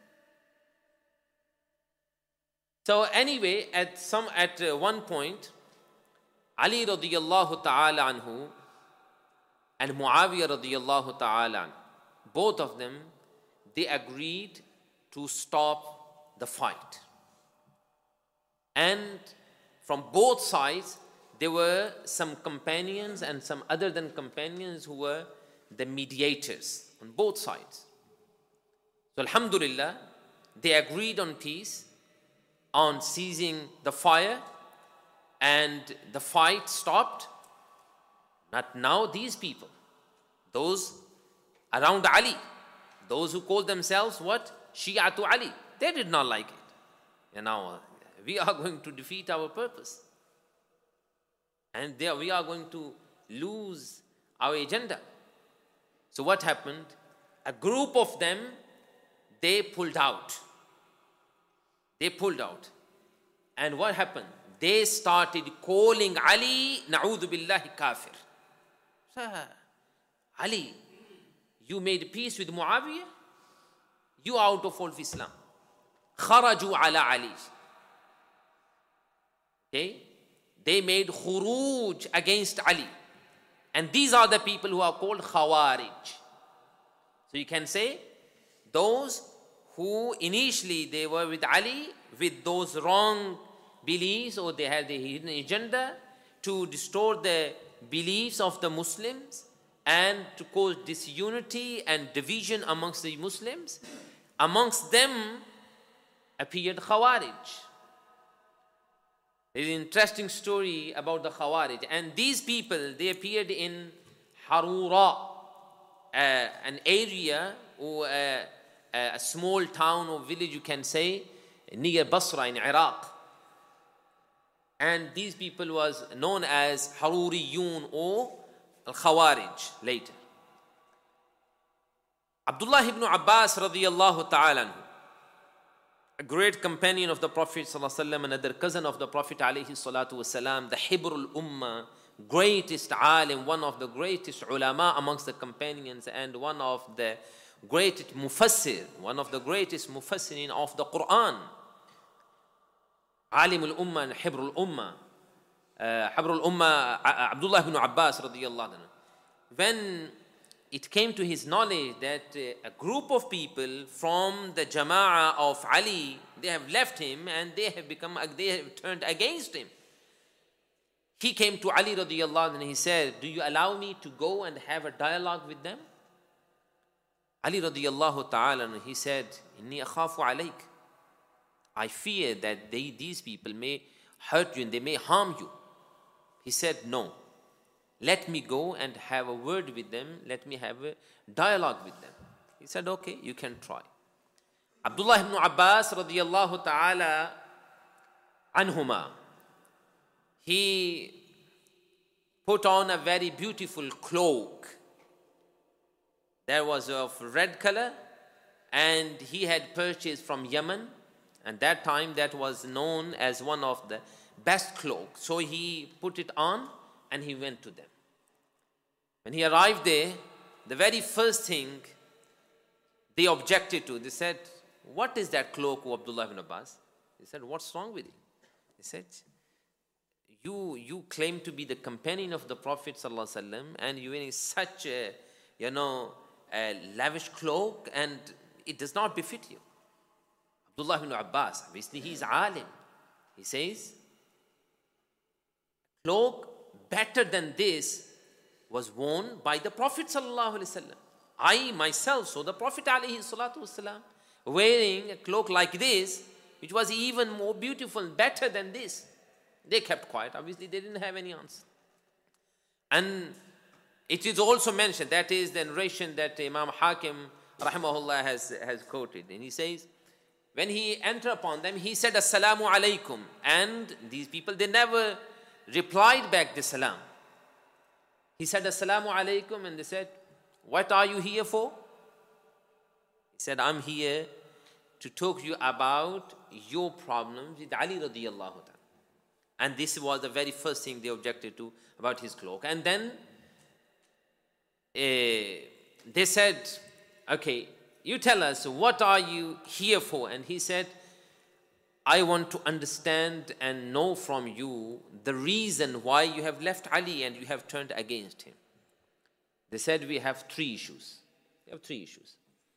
So anyway, at some at uh, one point, Ali radiyallahu ta'ala anhu and Muawiyah radiyallahu ta'ala anhu, both of them, they agreed to stop the fight. And from both sides, there were some companions and some other than companions who were the mediators on both sides. So alhamdulillah, they agreed on peace, on ceasing the fire, and the fight stopped. Not now these people, those around Ali, those who call themselves what? Shi'atu Ali, they did not like it. And now we are going to defeat our purpose. And there we are going to lose our agenda. So what happened? A group of them, they pulled out. They pulled out. And what happened? They started calling Ali, na'udhu billahi kafir. So, Ali, you made peace with Muawiyah? You out of all of Islam. Kharaju ala Ali. Okay? They made khuruj against Ali. And these are the people who are called Khawarij. So you can say, those who initially they were with Ali, with those wrong beliefs, or they had the hidden agenda to distort the beliefs of the Muslims and to cause disunity and division amongst the Muslims. Amongst them appeared Khawarij. There is an interesting story about the Khawarij. And these people, they appeared in Harura, uh, an area or uh, a small town or village, you can say, near Basra in Iraq. And these people was known as Haruriyun or Al-Khawarij later. Abdullah ibn Abbas radiyallahu ta'ala anhu, a great companion of the Prophet ﷺ, another cousin of the Prophet ﷺ, the Hibrul Ummah, greatest alim, one of the greatest ulama amongst the companions, and one of the greatest mufassir, one of the greatest mufassirin of the Quran. Alim al-Ummah and Hibrul Ummah. Uh, Hibrul Ummah, Abdullah ibn Abbas radiyallahu anhu. When it came to his knowledge that uh, a group of people from the Jama'ah of Ali, they have left him and they have become, they have turned against him. He came to Ali radiyallahu anhu and he said, do you allow me to go and have a dialogue with them? Ali radiyallahu ta'ala anhu, he said, Inni akhafu alayk. I fear that they, these people may hurt you and they may harm you. He said, no. Let me go and have a word with them. Let me have a dialogue with them. He said, okay, you can try. Abdullah ibn Abbas radiyallahu ta'ala anhuma, he put on a very beautiful cloak that was of red color, and he had purchased from Yemen, and that time that was known as one of the best cloaks. So he put it on and he went to them. When he arrived there, the very first thing they objected to, they said, what is that cloak, O Abdullah ibn Abbas? He said, what's wrong with it? He said, you, you claim to be the companion of the Prophet ﷺ, and you're wearing such a, you know, a lavish cloak, and it does not befit you. Abdullah ibn Abbas, obviously he's alim. He says, cloak better than this was worn by the Prophet sallallahu alaihi wasallam. I myself saw the Prophet alayhi salatu wasallam wearing a cloak like this, which was even more beautiful, better than this. They kept quiet. Obviously, they didn't have any answer. And it is also mentioned, that is the narration that Imam Hakim rahimahullah has, has quoted. And he says, when he entered upon them, he said, Assalamu alaikum. And these people, they never replied back the salam. He said, Assalamu alaikum. And they said, what are you here for? He said, I'm here to talk to you about your problems with Ali radiyallahu ta'ala. And this was the very first thing they objected to about his cloak. And then uh, they said, okay, you tell us, what are you here for? And he said, I want to understand and know from you the reason why you have left Ali and you have turned against him. They said, we have three issues. We have three issues.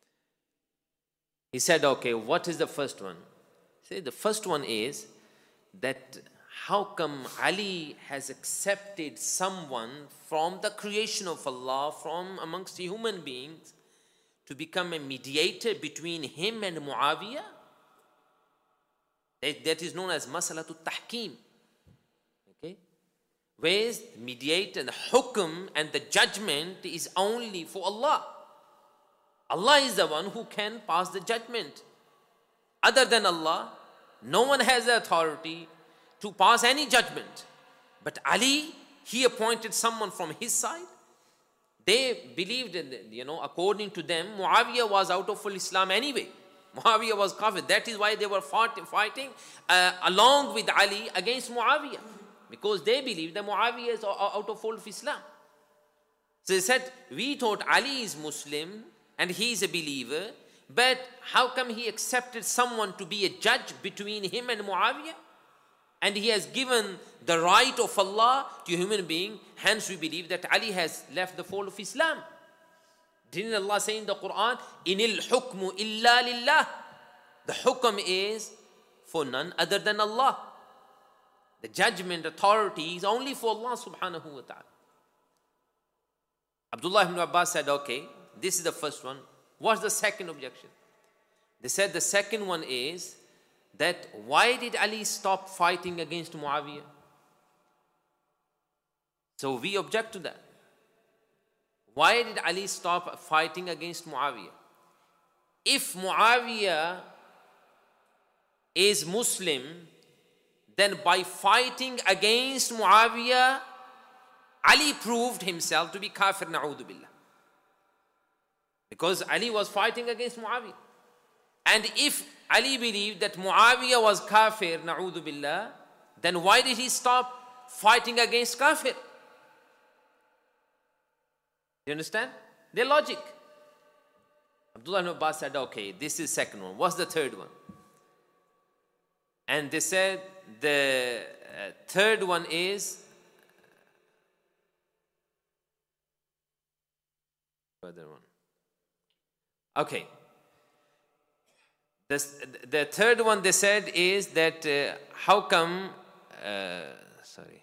He said, okay, what is the first one? He said, the first one is that how come Ali has accepted someone from the creation of Allah, from amongst the human beings, to become a mediator between him and Muawiyah? That, that is known as Masalatul Tahkim. Okay? Whereas the mediator, the hukm and the judgment is only for Allah. Allah is the one who can pass the judgment. Other than Allah, no one has the authority to pass any judgment. But Ali, he appointed someone from his side. They believed, in, you know, according to them, Muawiyah was out of full Islam anyway. Muawiyah was kafir. That is why they were fight, fighting uh, along with Ali against Muawiyah. Because they believed that Muawiyah is out of full Islam. So they said, we thought Ali is Muslim and he is a believer, but how come he accepted someone to be a judge between him and Muawiyah? And he has given the right of Allah to a human being. Hence we believe that Ali has left the fold of Islam. Didn't Allah say in the Quran, Inil hukmu illa lillah? The hukm is for none other than Allah. The judgment authority is only for Allah subhanahu wa ta'ala. Abdullah ibn Abbas said, okay, this is the first one. What's the second objection? They said the second one is that why did Ali stop fighting against Muawiyah? So we object to that. Why did Ali stop fighting against Muawiyah? If Muawiyah is Muslim, then by fighting against Muawiyah, Ali proved himself to be kafir, na'udhu billah. Because Ali was fighting against Muawiyah. And if Ali believed that Muawiyah was kafir, na'udhu billah, then why did he stop fighting against kafir? You understand? Their logic. Abdullah ibn Abbas said, okay, this is second one. What's the third one? And they said the uh, third one is further one. Okay. This, the third one they said is that uh, how come, uh, sorry.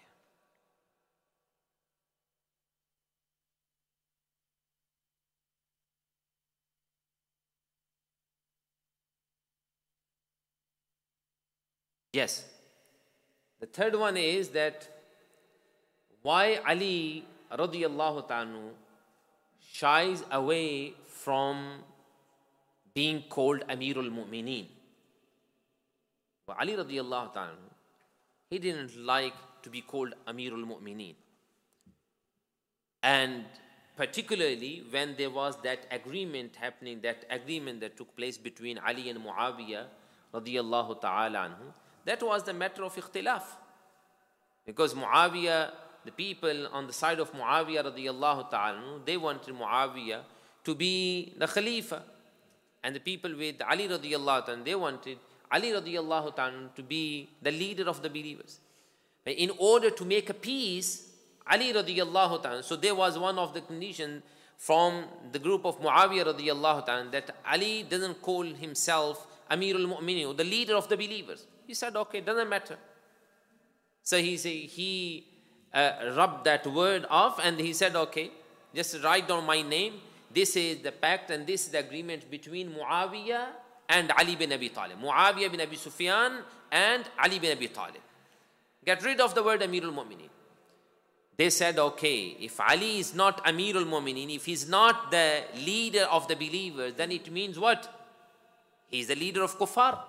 Yes. The third one is that why Ali radiyallahu ta'ala shies away from being called Amirul Mu'mineen. But Ali radiyallahu ta'ala, he didn't like to be called Amirul Mu'mineen. And particularly when there was that agreement happening, that agreement that took place between Ali and Muawiyah radiyallahu ta'ala anhu, that was the matter of ikhtilaf. Because Muawiyah, the people on the side of Muawiyah radiyallahu ta'ala, they wanted Muawiyah to be the Khalifa. And the people with Ali radiyallahu ta'ala, they wanted Ali radiyallahu ta'ala to be the leader of the believers. In order to make a peace, Ali radiyallahu ta'ala, so there was one of the conditions from the group of Muawiyah radiyallahu ta'ala, that Ali doesn't call himself Amirul Mu'mineen, the leader of the believers. He said, okay, doesn't matter. So he say, he uh, rubbed that word off and he said, okay, just write down my name. This is the pact and this is the agreement between Muawiyah and Ali bin Abi Talib. Muawiyah bin Abi Sufyan and Ali bin Abi Talib. Get rid of the word Amirul Mu'mineen. They said, okay, if Ali is not Amirul Mu'mineen, if he's not the leader of the believers, then it means what? He's the leader of kuffar.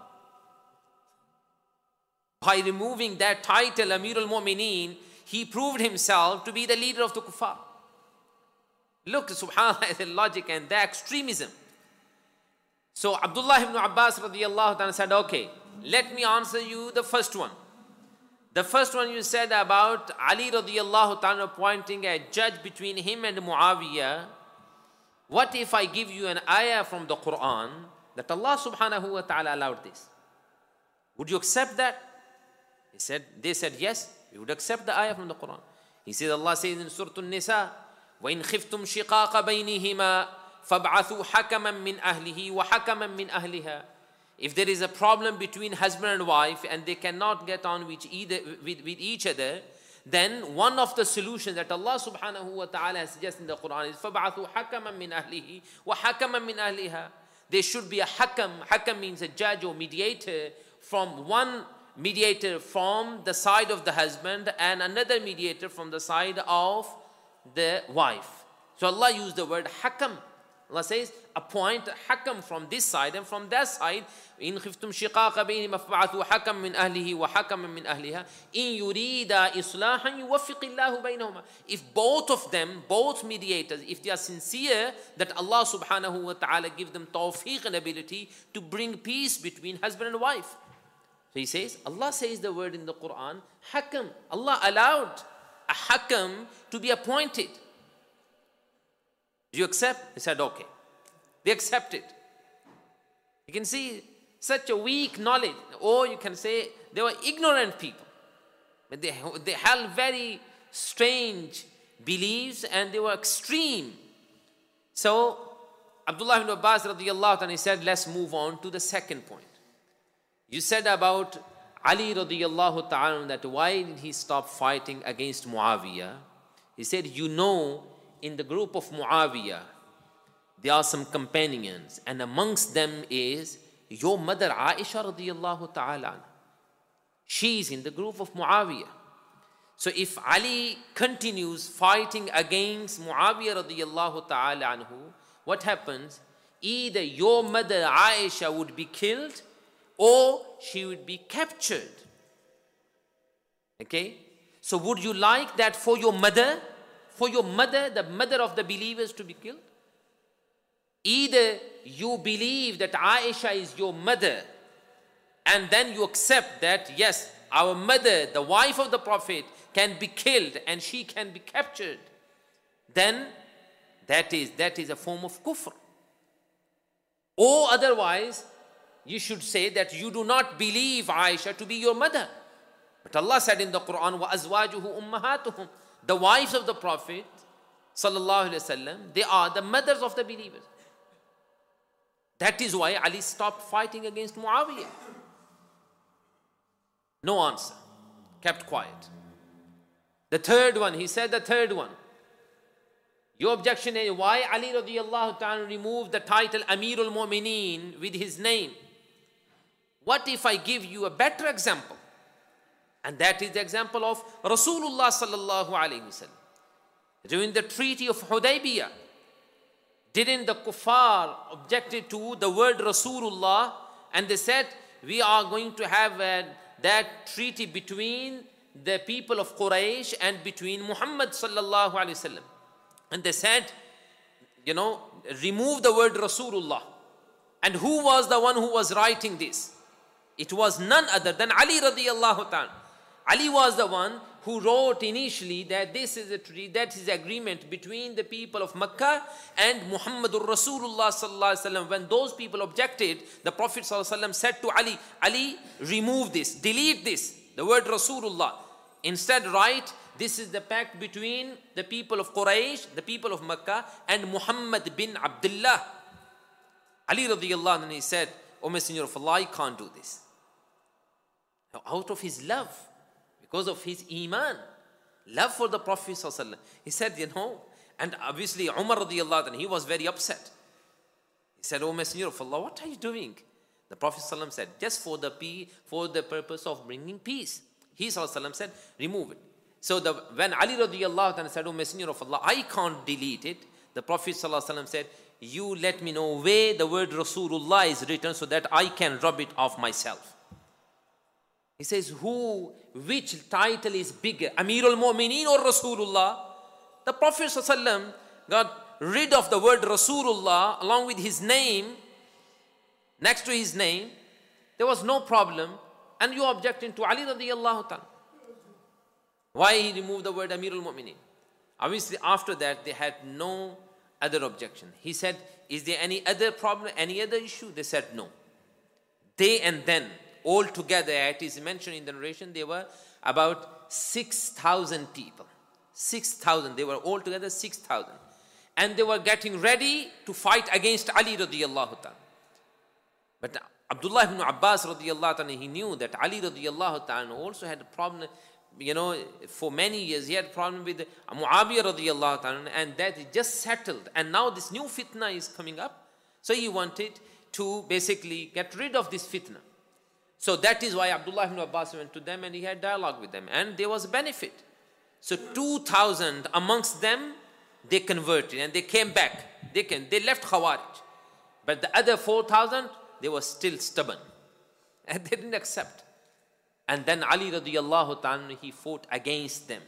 By removing that title, Amirul Mu'mineen, he proved himself to be the leader of the kuffar. Look, subhanAllah, the logic and the extremism. So Abdullah ibn Abbas radiyallahu ta'ala said, okay, let me answer you the first one. The first one you said about Ali radiyallahu ta'ala appointing a judge between him and Muawiyah. What if I give you an ayah from the Quran that Allah subhanahu wa ta'ala allowed this? Would you accept that? He said, they said, yes, we would accept the ayah from the Quran. He said, Allah says in Surah An-Nisa, وَإِنْ خِفْتُمْ شِقَاقَ بَيْنِهِمَا فَابْعَثُوا حَكَمًا مِّنْ أَهْلِهِ وَحَكَمًا مِّنْ أَهْلِهَا if there is a problem between husband and wife and they cannot get on with, either, with, with each other, then one of the solutions that Allah subhanahu wa ta'ala has suggested in the Quran is فَبَعَثُوا حَكَمًا مِنْ أَهْلِهِ وَحَكَمًا مِنْ أَهْلِهَا. There should be a hakam. Hakam means a judge or mediator, from one mediator from the side of the husband and another mediator from the side of the wife. So Allah used the word hakam. Allah says, appoint a hakam from this side and from that side. In khiftum shiqaqa baynihima fab'athu hakam min ahlihi wa hakam min ahliha in yurida islahan yuwaffiqillahu baynahuma. If both of them, both mediators, if they are sincere, that Allah subhanahu wa ta'ala give them tawfiq and ability to bring peace between husband and wife. So he says, Allah says the word in the Quran, hakam. Allah allowed a hakam to be appointed. Do you accept? He said, okay. They accepted. You can see such a weak knowledge. Or you can say they were ignorant people. But they, they held very strange beliefs and they were extreme. So, Abdullah ibn Abbas radiallahu anhu, he said, let's move on to the second point. You said about Ali radiallahu ta'ala that why did he stop fighting against Muawiyah? He said, you know, in the group of Muawiyah, there are some companions, and amongst them is your mother Aisha radiallahu ta'ala. She is in the group of Muawiyah. So if Ali continues fighting against Muawiyah radiallahu ta'ala anhu, what happens? Either your mother Aisha would be killed or she would be captured. Okay? So would you like that for your mother? For your mother, the mother of the believers, to be killed? Either you believe that Aisha is your mother and then you accept that, yes, our mother, the wife of the Prophet, can be killed and she can be captured, then that is, that is a form of kufr. Or otherwise, you should say that you do not believe Aisha to be your mother. But Allah said in the Quran, وَأَزْوَاجُهُ أُمَّهَاتُهُمْ. The wives of the Prophet, sallallahu alaihi wasallam, they are the mothers of the believers. That is why Ali stopped fighting against Muawiyah. No answer. Kept quiet. The third one, he said the third one. Your objection is why Ali radiallahu ta'ala removed the title Amirul Mu'mineen with his name. What if I give you a better example? And that is the example of Rasulullah sallallahu alayhi wa sallam. During the treaty of Hudaybiyah, didn't the kuffar objected to the word Rasulullah, and they said, we are going to have uh, that treaty between the people of Quraysh and between Muhammad sallallahu alayhi wa sallam. And they said, you know, remove the word Rasulullah. And who was the one who was writing this? It was none other than Ali radiallahu ta'ala. Ali was the one who wrote initially that this is a treaty, that is agreement between the people of Makkah and Muhammadur Rasulullah sallallahu alaihi wasallam. When those people objected, the Prophet sallallahu alaihi wasallam said to Ali, Ali, remove this, delete this, the word Rasulullah. Instead write, this is the pact between the people of Quraysh, the people of Makkah, and Muhammad bin Abdullah. Ali radiallahu anhu, he said, O Messenger of Allah, I can't do this. Now, out of his love, because of his iman, love for the Prophet sallallahu alaihi wasallam, he said, you know, and obviously Umar radiallahu anhu, he was very upset. He said, O Messenger of Allah, what are you doing? The Prophet sallallahu alaihi wasallam said, just for the peace, for the purpose of bringing peace. He sallallahu alaihi wasallam said, remove it. So the, when Ali radiallahu anhu said, O Messenger of Allah, I can't delete it, the Prophet sallallahu alaihi wasallam said, you let me know where the word Rasulullah is written so that I can rub it off myself. He says, who, which title is bigger, Amirul Mu'mineen or Rasulullah? The Prophet ﷺ got rid of the word Rasulullah along with his name, next to his name. There was no problem. And you objecting to Ali radiallahu ta'ala. Why he removed the word Amirul Mu'mineen? Obviously, after that, they had no other objection. He said, is there any other problem, any other issue? They said, no. They and then, all together, it is mentioned in the narration, there were about six thousand people. six thousand. They were all together six thousand. And they were getting ready to fight against Ali radiallahu ta'ala. But Abdullah ibn Abbas radiallahu ta'ala, he knew that Ali radiallahu ta'ala also had a problem, you know, for many years. He had a problem with Muawiyah radiallahu ta'ala, and that is just settled. And now this new fitna is coming up. So he wanted to basically get rid of this fitna. So that is why Abdullah ibn Abbas went to them and he had dialogue with them. And there was a benefit. So two thousand amongst them, they converted and they came back. They came, they left Khawarij. But the other four thousand, they were still stubborn. And they didn't accept. And then Ali radiallahu ta'ala, he fought against them.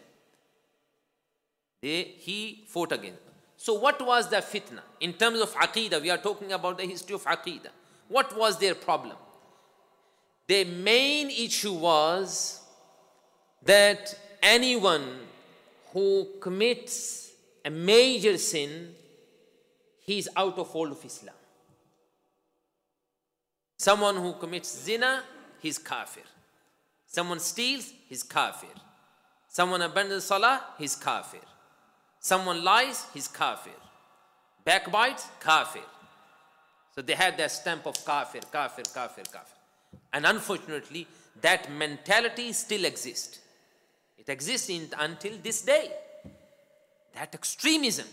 They, he fought against them. So what was the fitna? In terms of Aqeedah, we are talking about the history of Aqeedah. What was their problem? Their main issue was that anyone who commits a major sin, he is out of all of Islam. Someone who commits zina, he's kafir. Someone steals, he's kafir. Someone abandons salah, he's kafir. Someone lies, he's kafir. Backbites, kafir. So they had that stamp of kafir, kafir, kafir, kafir. And unfortunately, that mentality still exists. It exists in, until this day. That extremism.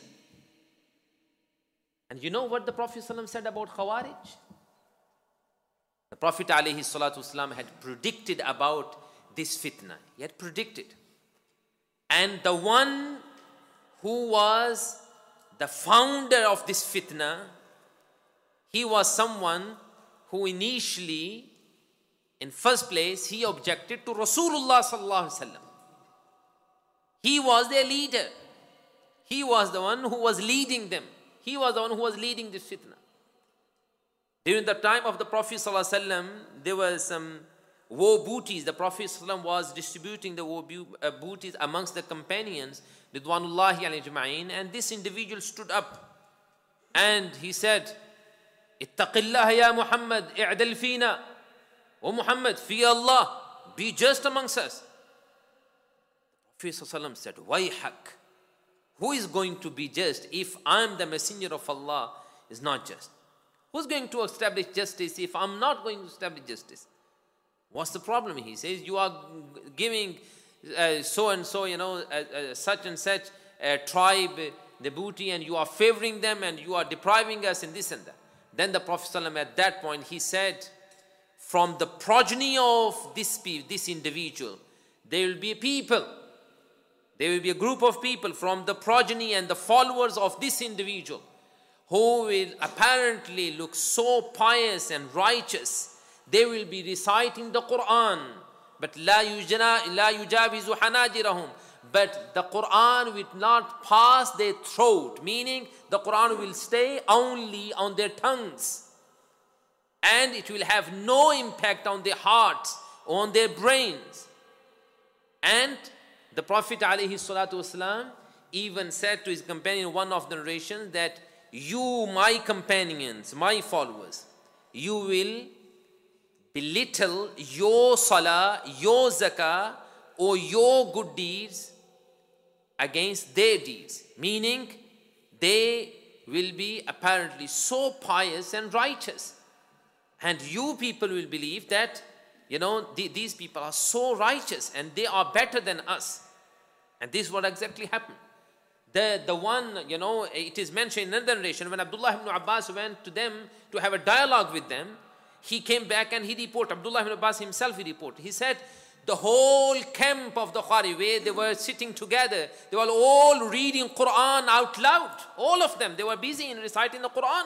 And you know what the Prophet ﷺ said about Khawarij? The Prophet ﷺ had predicted about this fitna. He had predicted. And the one who was the founder of this fitna, he was someone who initially, in first place, he objected to Rasulullah sallallahu alaihi wasallam. He was their leader. He was the one who was leading them. He was the one who was leading this fitna. During the time of the Prophet sallallahu alaihi wasallam, there were some war booties. The Prophet sallallahu alaihi wasallam was distributing the war booties amongst the companions, Ridwanullahi alayhi ajma'in, and this individual stood up and he said, Ittaqillah ya Muhammad, i'dal fina. O Muhammad, fear Allah, be just amongst us. The Prophet ﷺ said, Wayhak, who is going to be just if I am the messenger of Allah is not just? Who's going to establish justice if I'm not going to establish justice? What's the problem? He says, you are giving uh, so and so, you know, uh, uh, such and such uh, tribe uh, the booty, and you are favoring them and you are depriving us and this and that. Then the Prophet ﷺ at that point, he said, from the progeny of this, this individual, there will be a people, there will be a group of people from the progeny and the followers of this individual who will apparently look so pious and righteous. They will be reciting the Quran, but la yujna, la yujavizu hanajirahum. But the Quran will not pass their throat, meaning the Quran will stay only on their tongues. And it will have no impact on their hearts, on their brains. And the Prophet ﷺ even said to his companion in one of the narrations that, you, my companions, my followers, you will belittle your salah, your zakah, or your good deeds against their deeds. Meaning, they will be apparently so pious and righteous. And you people will believe that, you know, th these people are so righteous and they are better than us. And this is what exactly happened. The, the one, you know, it is mentioned in another narration, when Abdullah ibn Abbas went to them to have a dialogue with them, he came back and he reported, Abdullah ibn Abbas himself he reported, he said, the whole camp of the Khawarij, where they were sitting together, they were all reading Quran out loud. All of them, they were busy in reciting the Quran.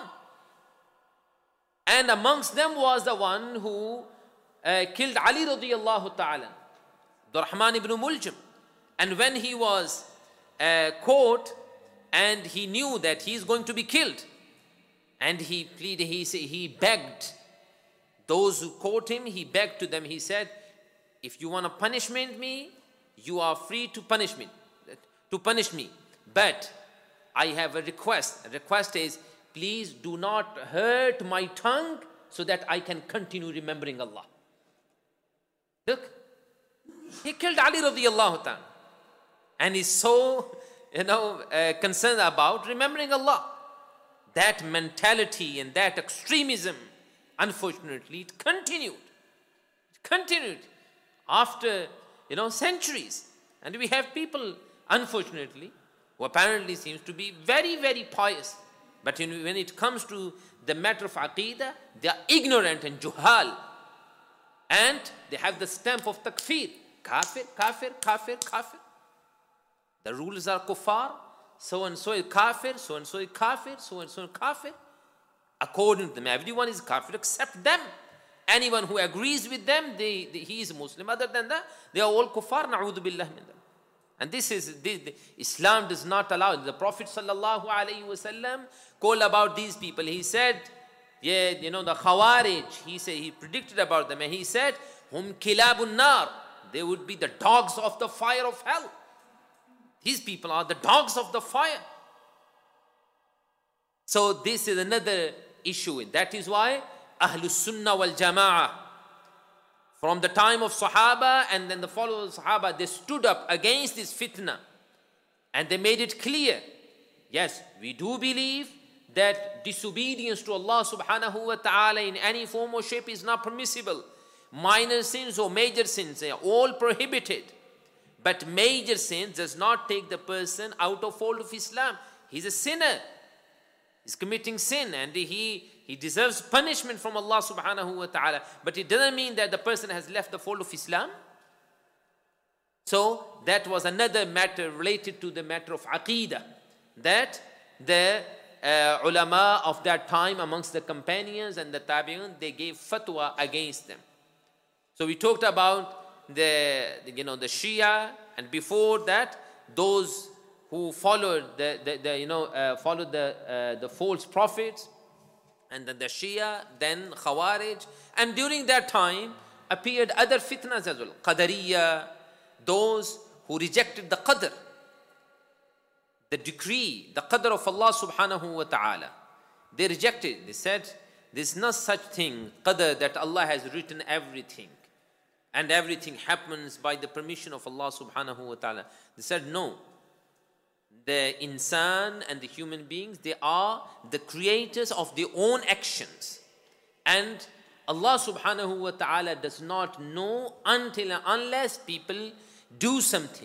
And amongst them was the one who uh, killed Ali radiallahu ta'ala, Abdurrahman ibn Muljam. And when he was uh, caught and he knew that he is going to be killed, and he pleaded, he, he begged those who caught him, he begged to them, he said, if you want to punishment me, you are free to punish me, to punish me. But I have a request. The request is, please do not hurt my tongue so that I can continue remembering Allah. Look, he killed Ali radiallahu ta'ala. And he's so, you know, uh, concerned about remembering Allah. That mentality and that extremism, unfortunately, it continued. It continued after, you know, centuries. And we have people, unfortunately, who apparently seems to be very, very pious. But in, when it comes to the matter of Aqeedah, they are ignorant and juhal. And they have the stamp of takfir. Kafir, kafir, kafir, kafir. The rules are kuffar. So and so is kafir, so and so is kafir, so and so is kafir. According to them, everyone is kafir except them. Anyone who agrees with them, they, they, he is a Muslim. Other than that, they are all kuffar. Na'udhu billah min them. And this is, this, the, Islam does not allow. The Prophet sallallahu alayhi wasallam called about these people. He said, yeah, you know, the Khawarij, he said, he predicted about them, and he said, hum kilabun nar. They would be the dogs of the fire of hell. These people are the dogs of the fire. So this is another issue. That is why Ahlus Sunnah wal Jama'ah, from the time of Sahaba and then the followers of Sahaba, they stood up against this fitna. And they made it clear. Yes, we do believe that disobedience to Allah subhanahu wa ta'ala in any form or shape is not permissible. Minor sins or major sins, they are all prohibited. But major sins does not take the person out of fold of Islam. He's a sinner. He's committing sin and he, he deserves punishment from Allah subhanahu wa ta'ala. But it doesn't mean that the person has left the fold of Islam. So that was another matter related to the matter of Aqeedah. That the uh, ulama of that time amongst the companions and the tabi'un, they gave fatwa against them. So we talked about the, you know, the Shia, and before that, those who followed the, the, the you know, uh, followed the, uh, the false prophets, and then the Shia, then Khawarij, and during that time appeared other fitnas as well. Qadariyya, those who rejected the qadr, the decree, the qadr of Allah subhanahu wa ta'ala. They rejected. They said, there's no such thing, qadr, that Allah has written everything. And everything happens by the permission of Allah subhanahu wa ta'ala. They said, no. The insan and the human beings, they are the creators of their own actions. And Allah subhanahu wa ta'ala does not know until and unless people do something.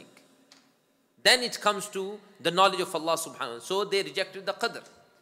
Then it comes to the knowledge of Allah subhanahu wa ta'ala. So they rejected the qadr.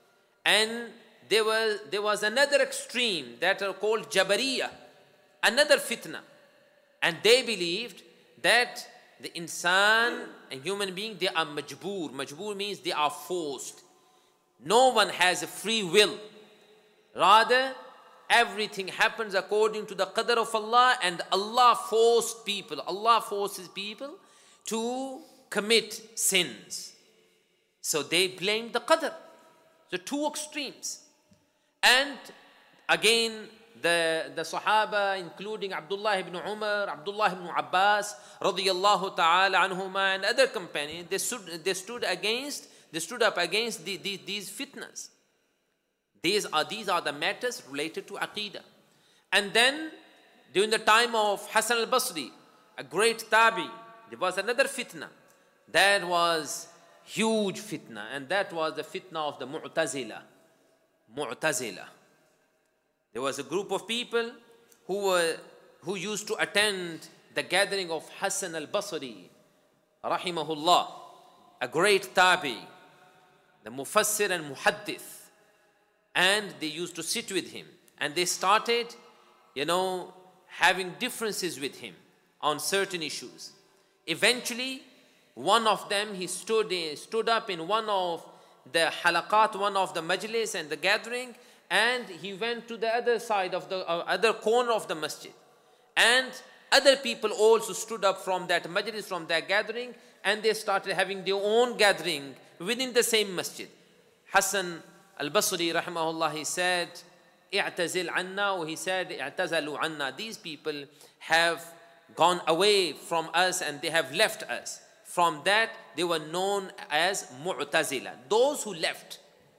And there was, there was another extreme that are called Jabariyah, another fitna. And they believed that the insan and human being, they are majboor. Majboor means they are forced. No one has a free will. Rather, everything happens according to the qadr of Allah, and Allah forced people. Allah forces people to commit sins. So they blamed the qadr. So two extremes. And again, The, the Sahaba, including Abdullah ibn Umar, Abdullah ibn Abbas, radiyallahu ta'ala anhuma, and other companions, they stood, they stood against, they stood up against the, the, these fitnas. These are, these are the matters related to Aqeedah. And then, during the time of Hassan al-Basri, a great tabi, there was another fitna. That was huge fitna, and that was the fitna of the Mu'tazila. Mu'tazila. There was a group of people who were who used to attend the gathering of Hassan al-Basri, rahimahullah, a great tabi, the mufassir and muhaddith, and they used to sit with him, and they started, you know, having differences with him on certain issues. Eventually, one of them, he stood stood up in one of the halaqat, one of the majlis and the gathering, and he went to the other side of the uh, other corner of the masjid. And other people also stood up from that majlis, from that gathering, and they started having their own gathering within the same masjid. Hassan al-Basri, rahimahullah, he said, i'tazil anna, or he said, i'tazalu anna. These people have gone away from us and they have left us. From that, they were known as Mu'tazila, those who left.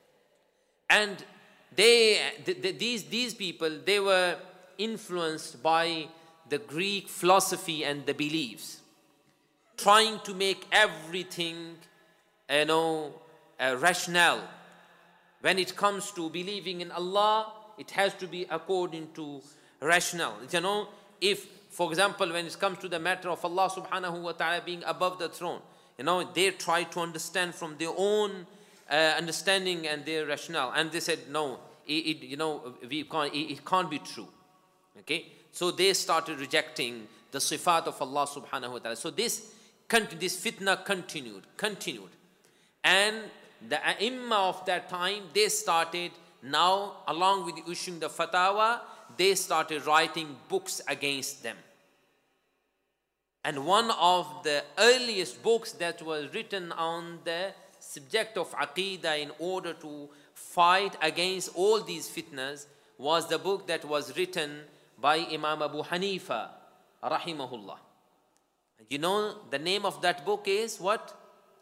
And They, the, the, these, these people, they were influenced by the Greek philosophy and the beliefs, trying to make everything, you know, uh, rational. When it comes to believing in Allah, it has to be according to rational. You know, if, for example, when it comes to the matter of Allah subhanahu wa ta'ala being above the throne, you know, they try to understand from their own uh, understanding and their rationale. And they said, no, it, it, you know, we can't, it, it can't be true. Okay? So they started rejecting the sifat of Allah subhanahu wa ta'ala. So this, this fitna continued, continued. And the ai*imma of that time, they started now, along with issuing the fatwa, they started writing books against them. And one of the earliest books that was written on the subject of Aqidah in order to fight against all these fitnas was the book that was written by Imam Abu Hanifa, rahimahullah. You know, the name of that book is what?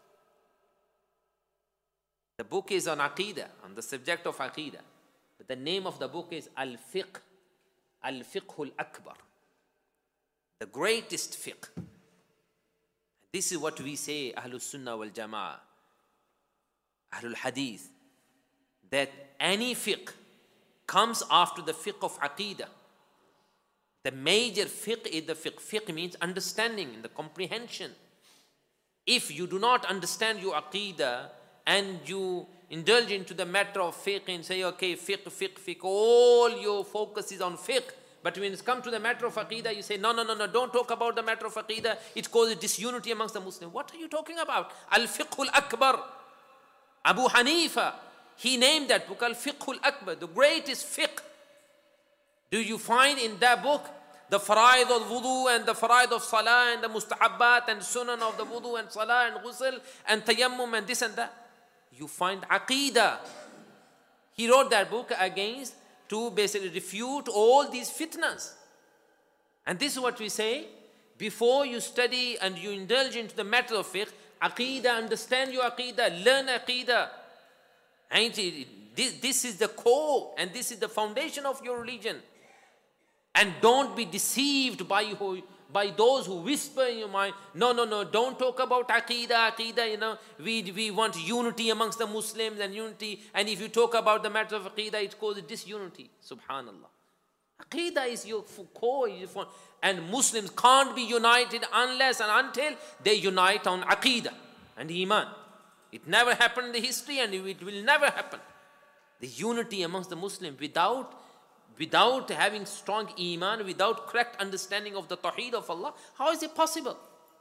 The book is on Aqidah, on the subject of Aqidah. But the name of the book is Al-Fiqh, Al-Fiqh Al-Akbar. The greatest fiqh. This is what we say, Ahlul Sunnah wal Jama'ah, Ahlul Hadith, that any fiqh comes after the fiqh of Aqidah. The major fiqh is the fiqh. Fiqh means understanding, the comprehension. If you do not understand your Aqidah and you indulge into the matter of fiqh and say, okay, fiqh, fiqh, fiqh, all your focus is on fiqh, but when it comes to the matter of Aqidah, you say, no, no, no, no, don't talk about the matter of Aqidah. It causes disunity amongst the Muslims. What are you talking about? Al-Fiqh Al-Akbar. Abu Hanifa, he named that book Al-Fiqh Al-Akbar, the greatest fiqh. Do you find in that book the faraid of wudu and the faraid of salah and the mustahabbat and sunan of the wudu and salah and ghusl and tayammum and this and that? You find Aqidah. He wrote that book against, to basically refute all these fitnas. And this is what we say, before you study and you indulge into the matter of fiqh, Aqidah, understand your Aqidah, learn Aqidah. And this, this is the core and this is the foundation of your religion. And don't be deceived by who, by those who whisper in your mind, no, no, no, don't talk about Aqidah, Aqidah, you know, we, we want unity amongst the Muslims and unity, and if you talk about the matter of Aqidah, it causes disunity. Subhanallah. Aqidah is your core, and Muslims can't be united unless and until they unite on Aqidah and Iman. It never happened in the history and it will never happen. The unity amongst the Muslims without Without having strong iman, without correct understanding of the tawheed of Allah, how is it possible?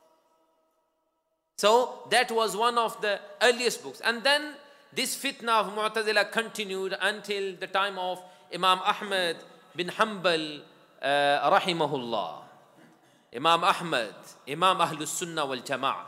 So that was one of the earliest books. And then this fitna of Mu'tazila continued until the time of Imam Ahmad bin Hanbal, uh, rahimahullah. Imam Ahmad, Imam Ahlus Sunnah wal Jama'ah.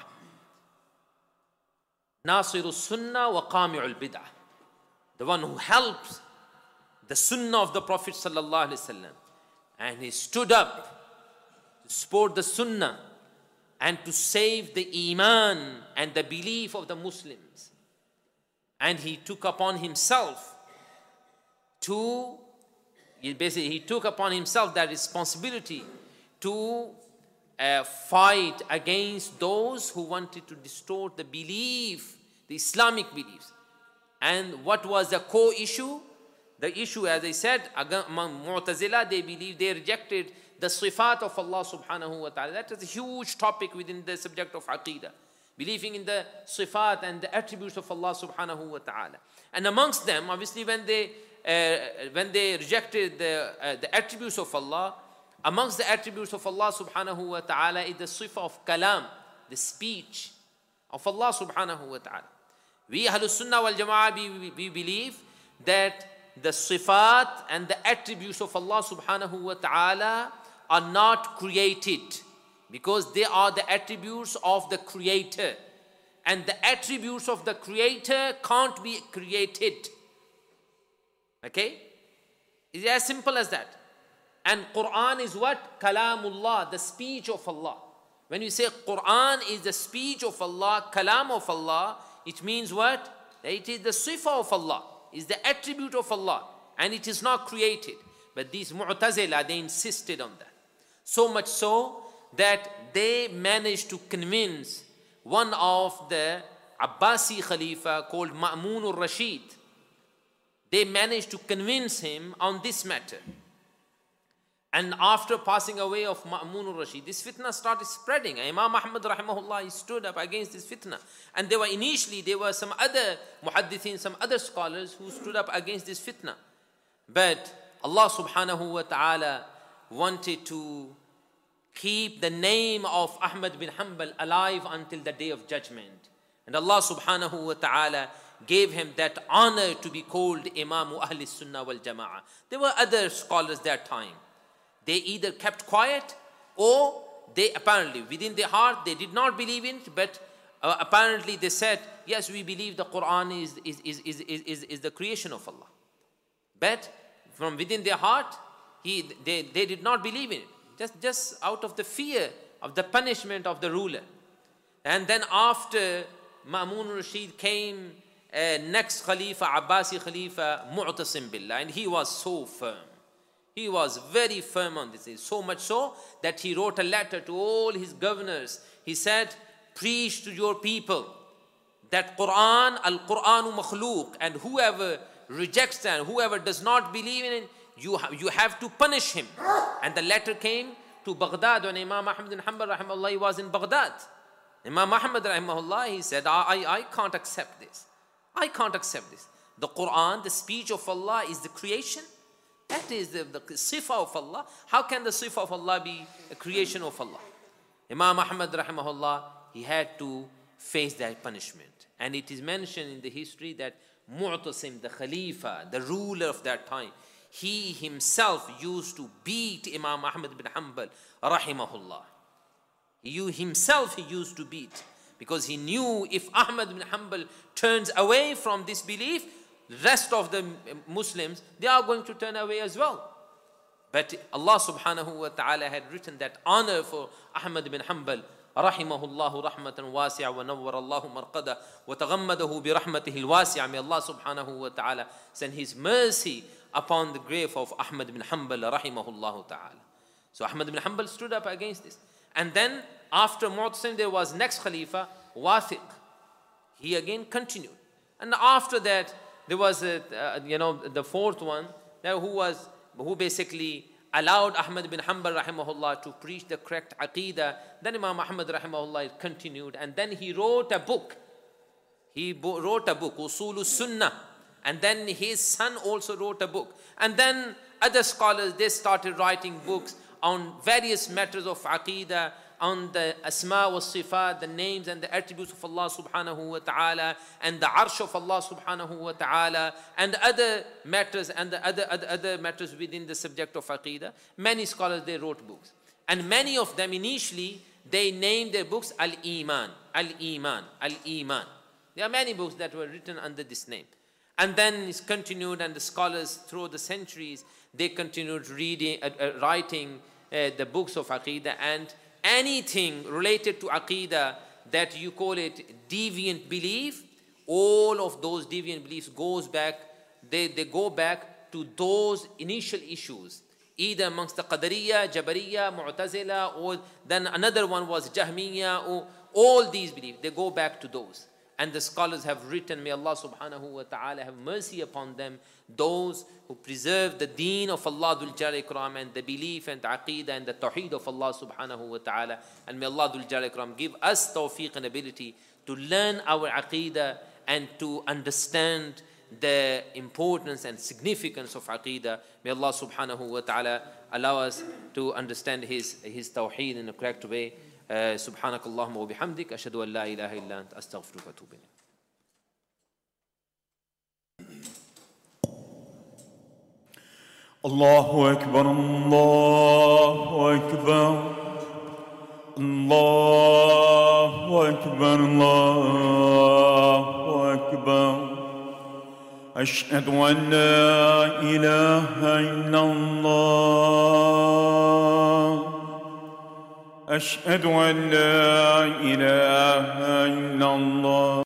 Nasirus Sunnah wa Qami'ul Bid'ah. The one who helps the sunnah of the Prophet sallallahu alaihi wasallam, and he stood up to support the sunnah and to save the iman and the belief of the Muslims. And he took upon himself to, basically he took upon himself that responsibility to uh, fight against those who wanted to distort the belief, the Islamic beliefs. And what was the core issue? The issue, as I said, among Mu'tazila, they believe they rejected the sifat of Allah subhanahu wa ta'ala. That is a huge topic within the subject of Aqidah. Believing in the sifat and the attributes of Allah subhanahu wa ta'ala. And amongst them, obviously, when they, uh, when they rejected the, uh, the attributes of Allah, amongst the attributes of Allah subhanahu wa ta'ala is the sifat of kalam, the speech of Allah subhanahu wa ta'ala. We, Ahlus Sunnah wal Jama'ah, we, we believe that the sifat and the attributes of Allah subhanahu wa ta'ala are not created, because they are the attributes of the Creator. And the attributes of the Creator can't be created. Okay? It's as simple as that. And Quran is what? Kalamullah, the speech of Allah. When you say Quran is the speech of Allah, kalam of Allah, it means what? That it is the sifa of Allah, is the attribute of Allah, and it is not created. But these Mu'tazila, they insisted on that. So much so that they managed to convince one of the Abbasi Khalifa called Ma'mun al-Rashid. they managed to convince him on this matter. And after passing away of Ma'mun al-Rashid, this fitna started spreading. Imam Ahmad rahimahullah, he stood up against this fitna. And there were initially, there were some other muhaddithin, some other scholars who stood up against this fitna. But Allah subhanahu wa ta'ala wanted to keep the name of Ahmad bin Hanbal alive until the day of judgment. And Allah subhanahu wa ta'ala gave him that honor to be called Imam Ahl Sunnah wal Jama'ah. There were other scholars that time. They either kept quiet or they apparently, within their heart, they did not believe in it, but uh, apparently they said, yes, we believe the Quran is, is, is, is, is, is, is the creation of Allah. But from within their heart, he, they, they did not believe in it, just, just out of the fear of the punishment of the ruler. And then after Ma'mun al-Rashid came, uh, next Khalifa, Abbasi Khalifa, Mu'tasim Billah, and he was so firm. He was very firm on this, so much so that he wrote a letter to all his governors. He said, preach to your people that Quran, al-Quranu makhluq, and whoever rejects that, whoever does not believe in it, you, ha you have to punish him. And the letter came to Baghdad when Imam Ahmad bin Hanbal rahimahullah, he was in Baghdad. Imam Ahmad rahimahullah, he said, I, I, I can't accept this. I can't accept this. The Quran, the speech of Allah, is the creation. That is the, the sifa of Allah. How can the sifa of Allah be a creation of Allah? Imam Ahmad rahimahullah, he had to face that punishment. And it is mentioned in the history that Mu'tasim, the Khalifa, the ruler of that time, he himself used to beat Imam Ahmad bin Hanbal rahimahullah. He himself he used to beat, because he knew if Ahmad bin Hanbal turns away from this belief, the rest of the Muslims, they are going to turn away as well. But Allah subhanahu wa ta'ala had written that honor for Ahmad bin Hanbal, rahimahullahu rahmatan wasi'a wa nawwara Allahu marqada wa taghammadahu bi rahmatihi al-wasi'a. May Allah subhanahu wa ta'ala send His mercy upon the grave of Ahmad bin Hanbal, rahimahullahu ta'ala. So Ahmad bin Hanbal stood up against this. And then after Mu'tasim, there was next Khalifa, Wathiq. He again continued. And after that, there was, a, uh, you know, the fourth one, uh, who was, who basically allowed Ahmad bin Hanbal rahimahullah to preach the correct aqeedah. Then Imam Ahmad rahimahullah continued, and then he wrote a book. He wrote a book, Usul Sunnah, and then his son also wrote a book. And then other scholars, they started writing books on various matters of aqeedah, on the asma wa sifat, the names and the attributes of Allah subhanahu wa ta'ala, and the arsh of Allah subhanahu wa ta'ala, and other matters, and the other, other, other matters within the subject of aqeedah. Many scholars, they wrote books. And many of them initially, they named their books Al-Iman, Al-Iman, Al-Iman. There are many books that were written under this name. And then it's continued, and the scholars through the centuries, they continued reading, uh, uh, writing uh, the books of aqeedah, and anything related to aqeedah that you call it deviant belief, all of those deviant beliefs goes back, they, they go back to those initial issues, either amongst the Qadariyya, Jabariyya, Mu'tazila, or then another one was Jahmiyya, or all these beliefs, they go back to those. And the scholars have written, may Allah subhanahu wa ta'ala have mercy upon them, those who preserve the deen of Allah Dhul Jalal Ikram, and the belief and the aqeedah and the tawheed of Allah subhanahu wa ta'ala. And may Allah Dhul Jalal Ikram give us tawfiq and ability to learn our aqeedah and to understand the importance and significance of aqeedah. May Allah subhanahu wa ta'ala allow us to understand His, his tawheed in a correct way. سبحانك اللهم وبحمدك أشهد أن لا إله إلا أنت أستغفرك وأتوب إليك. الله أكبر الله أكبر الله أكبر الله أكبر أشهد أن لا إله إلا الله أشهد أن لا إله إلا الله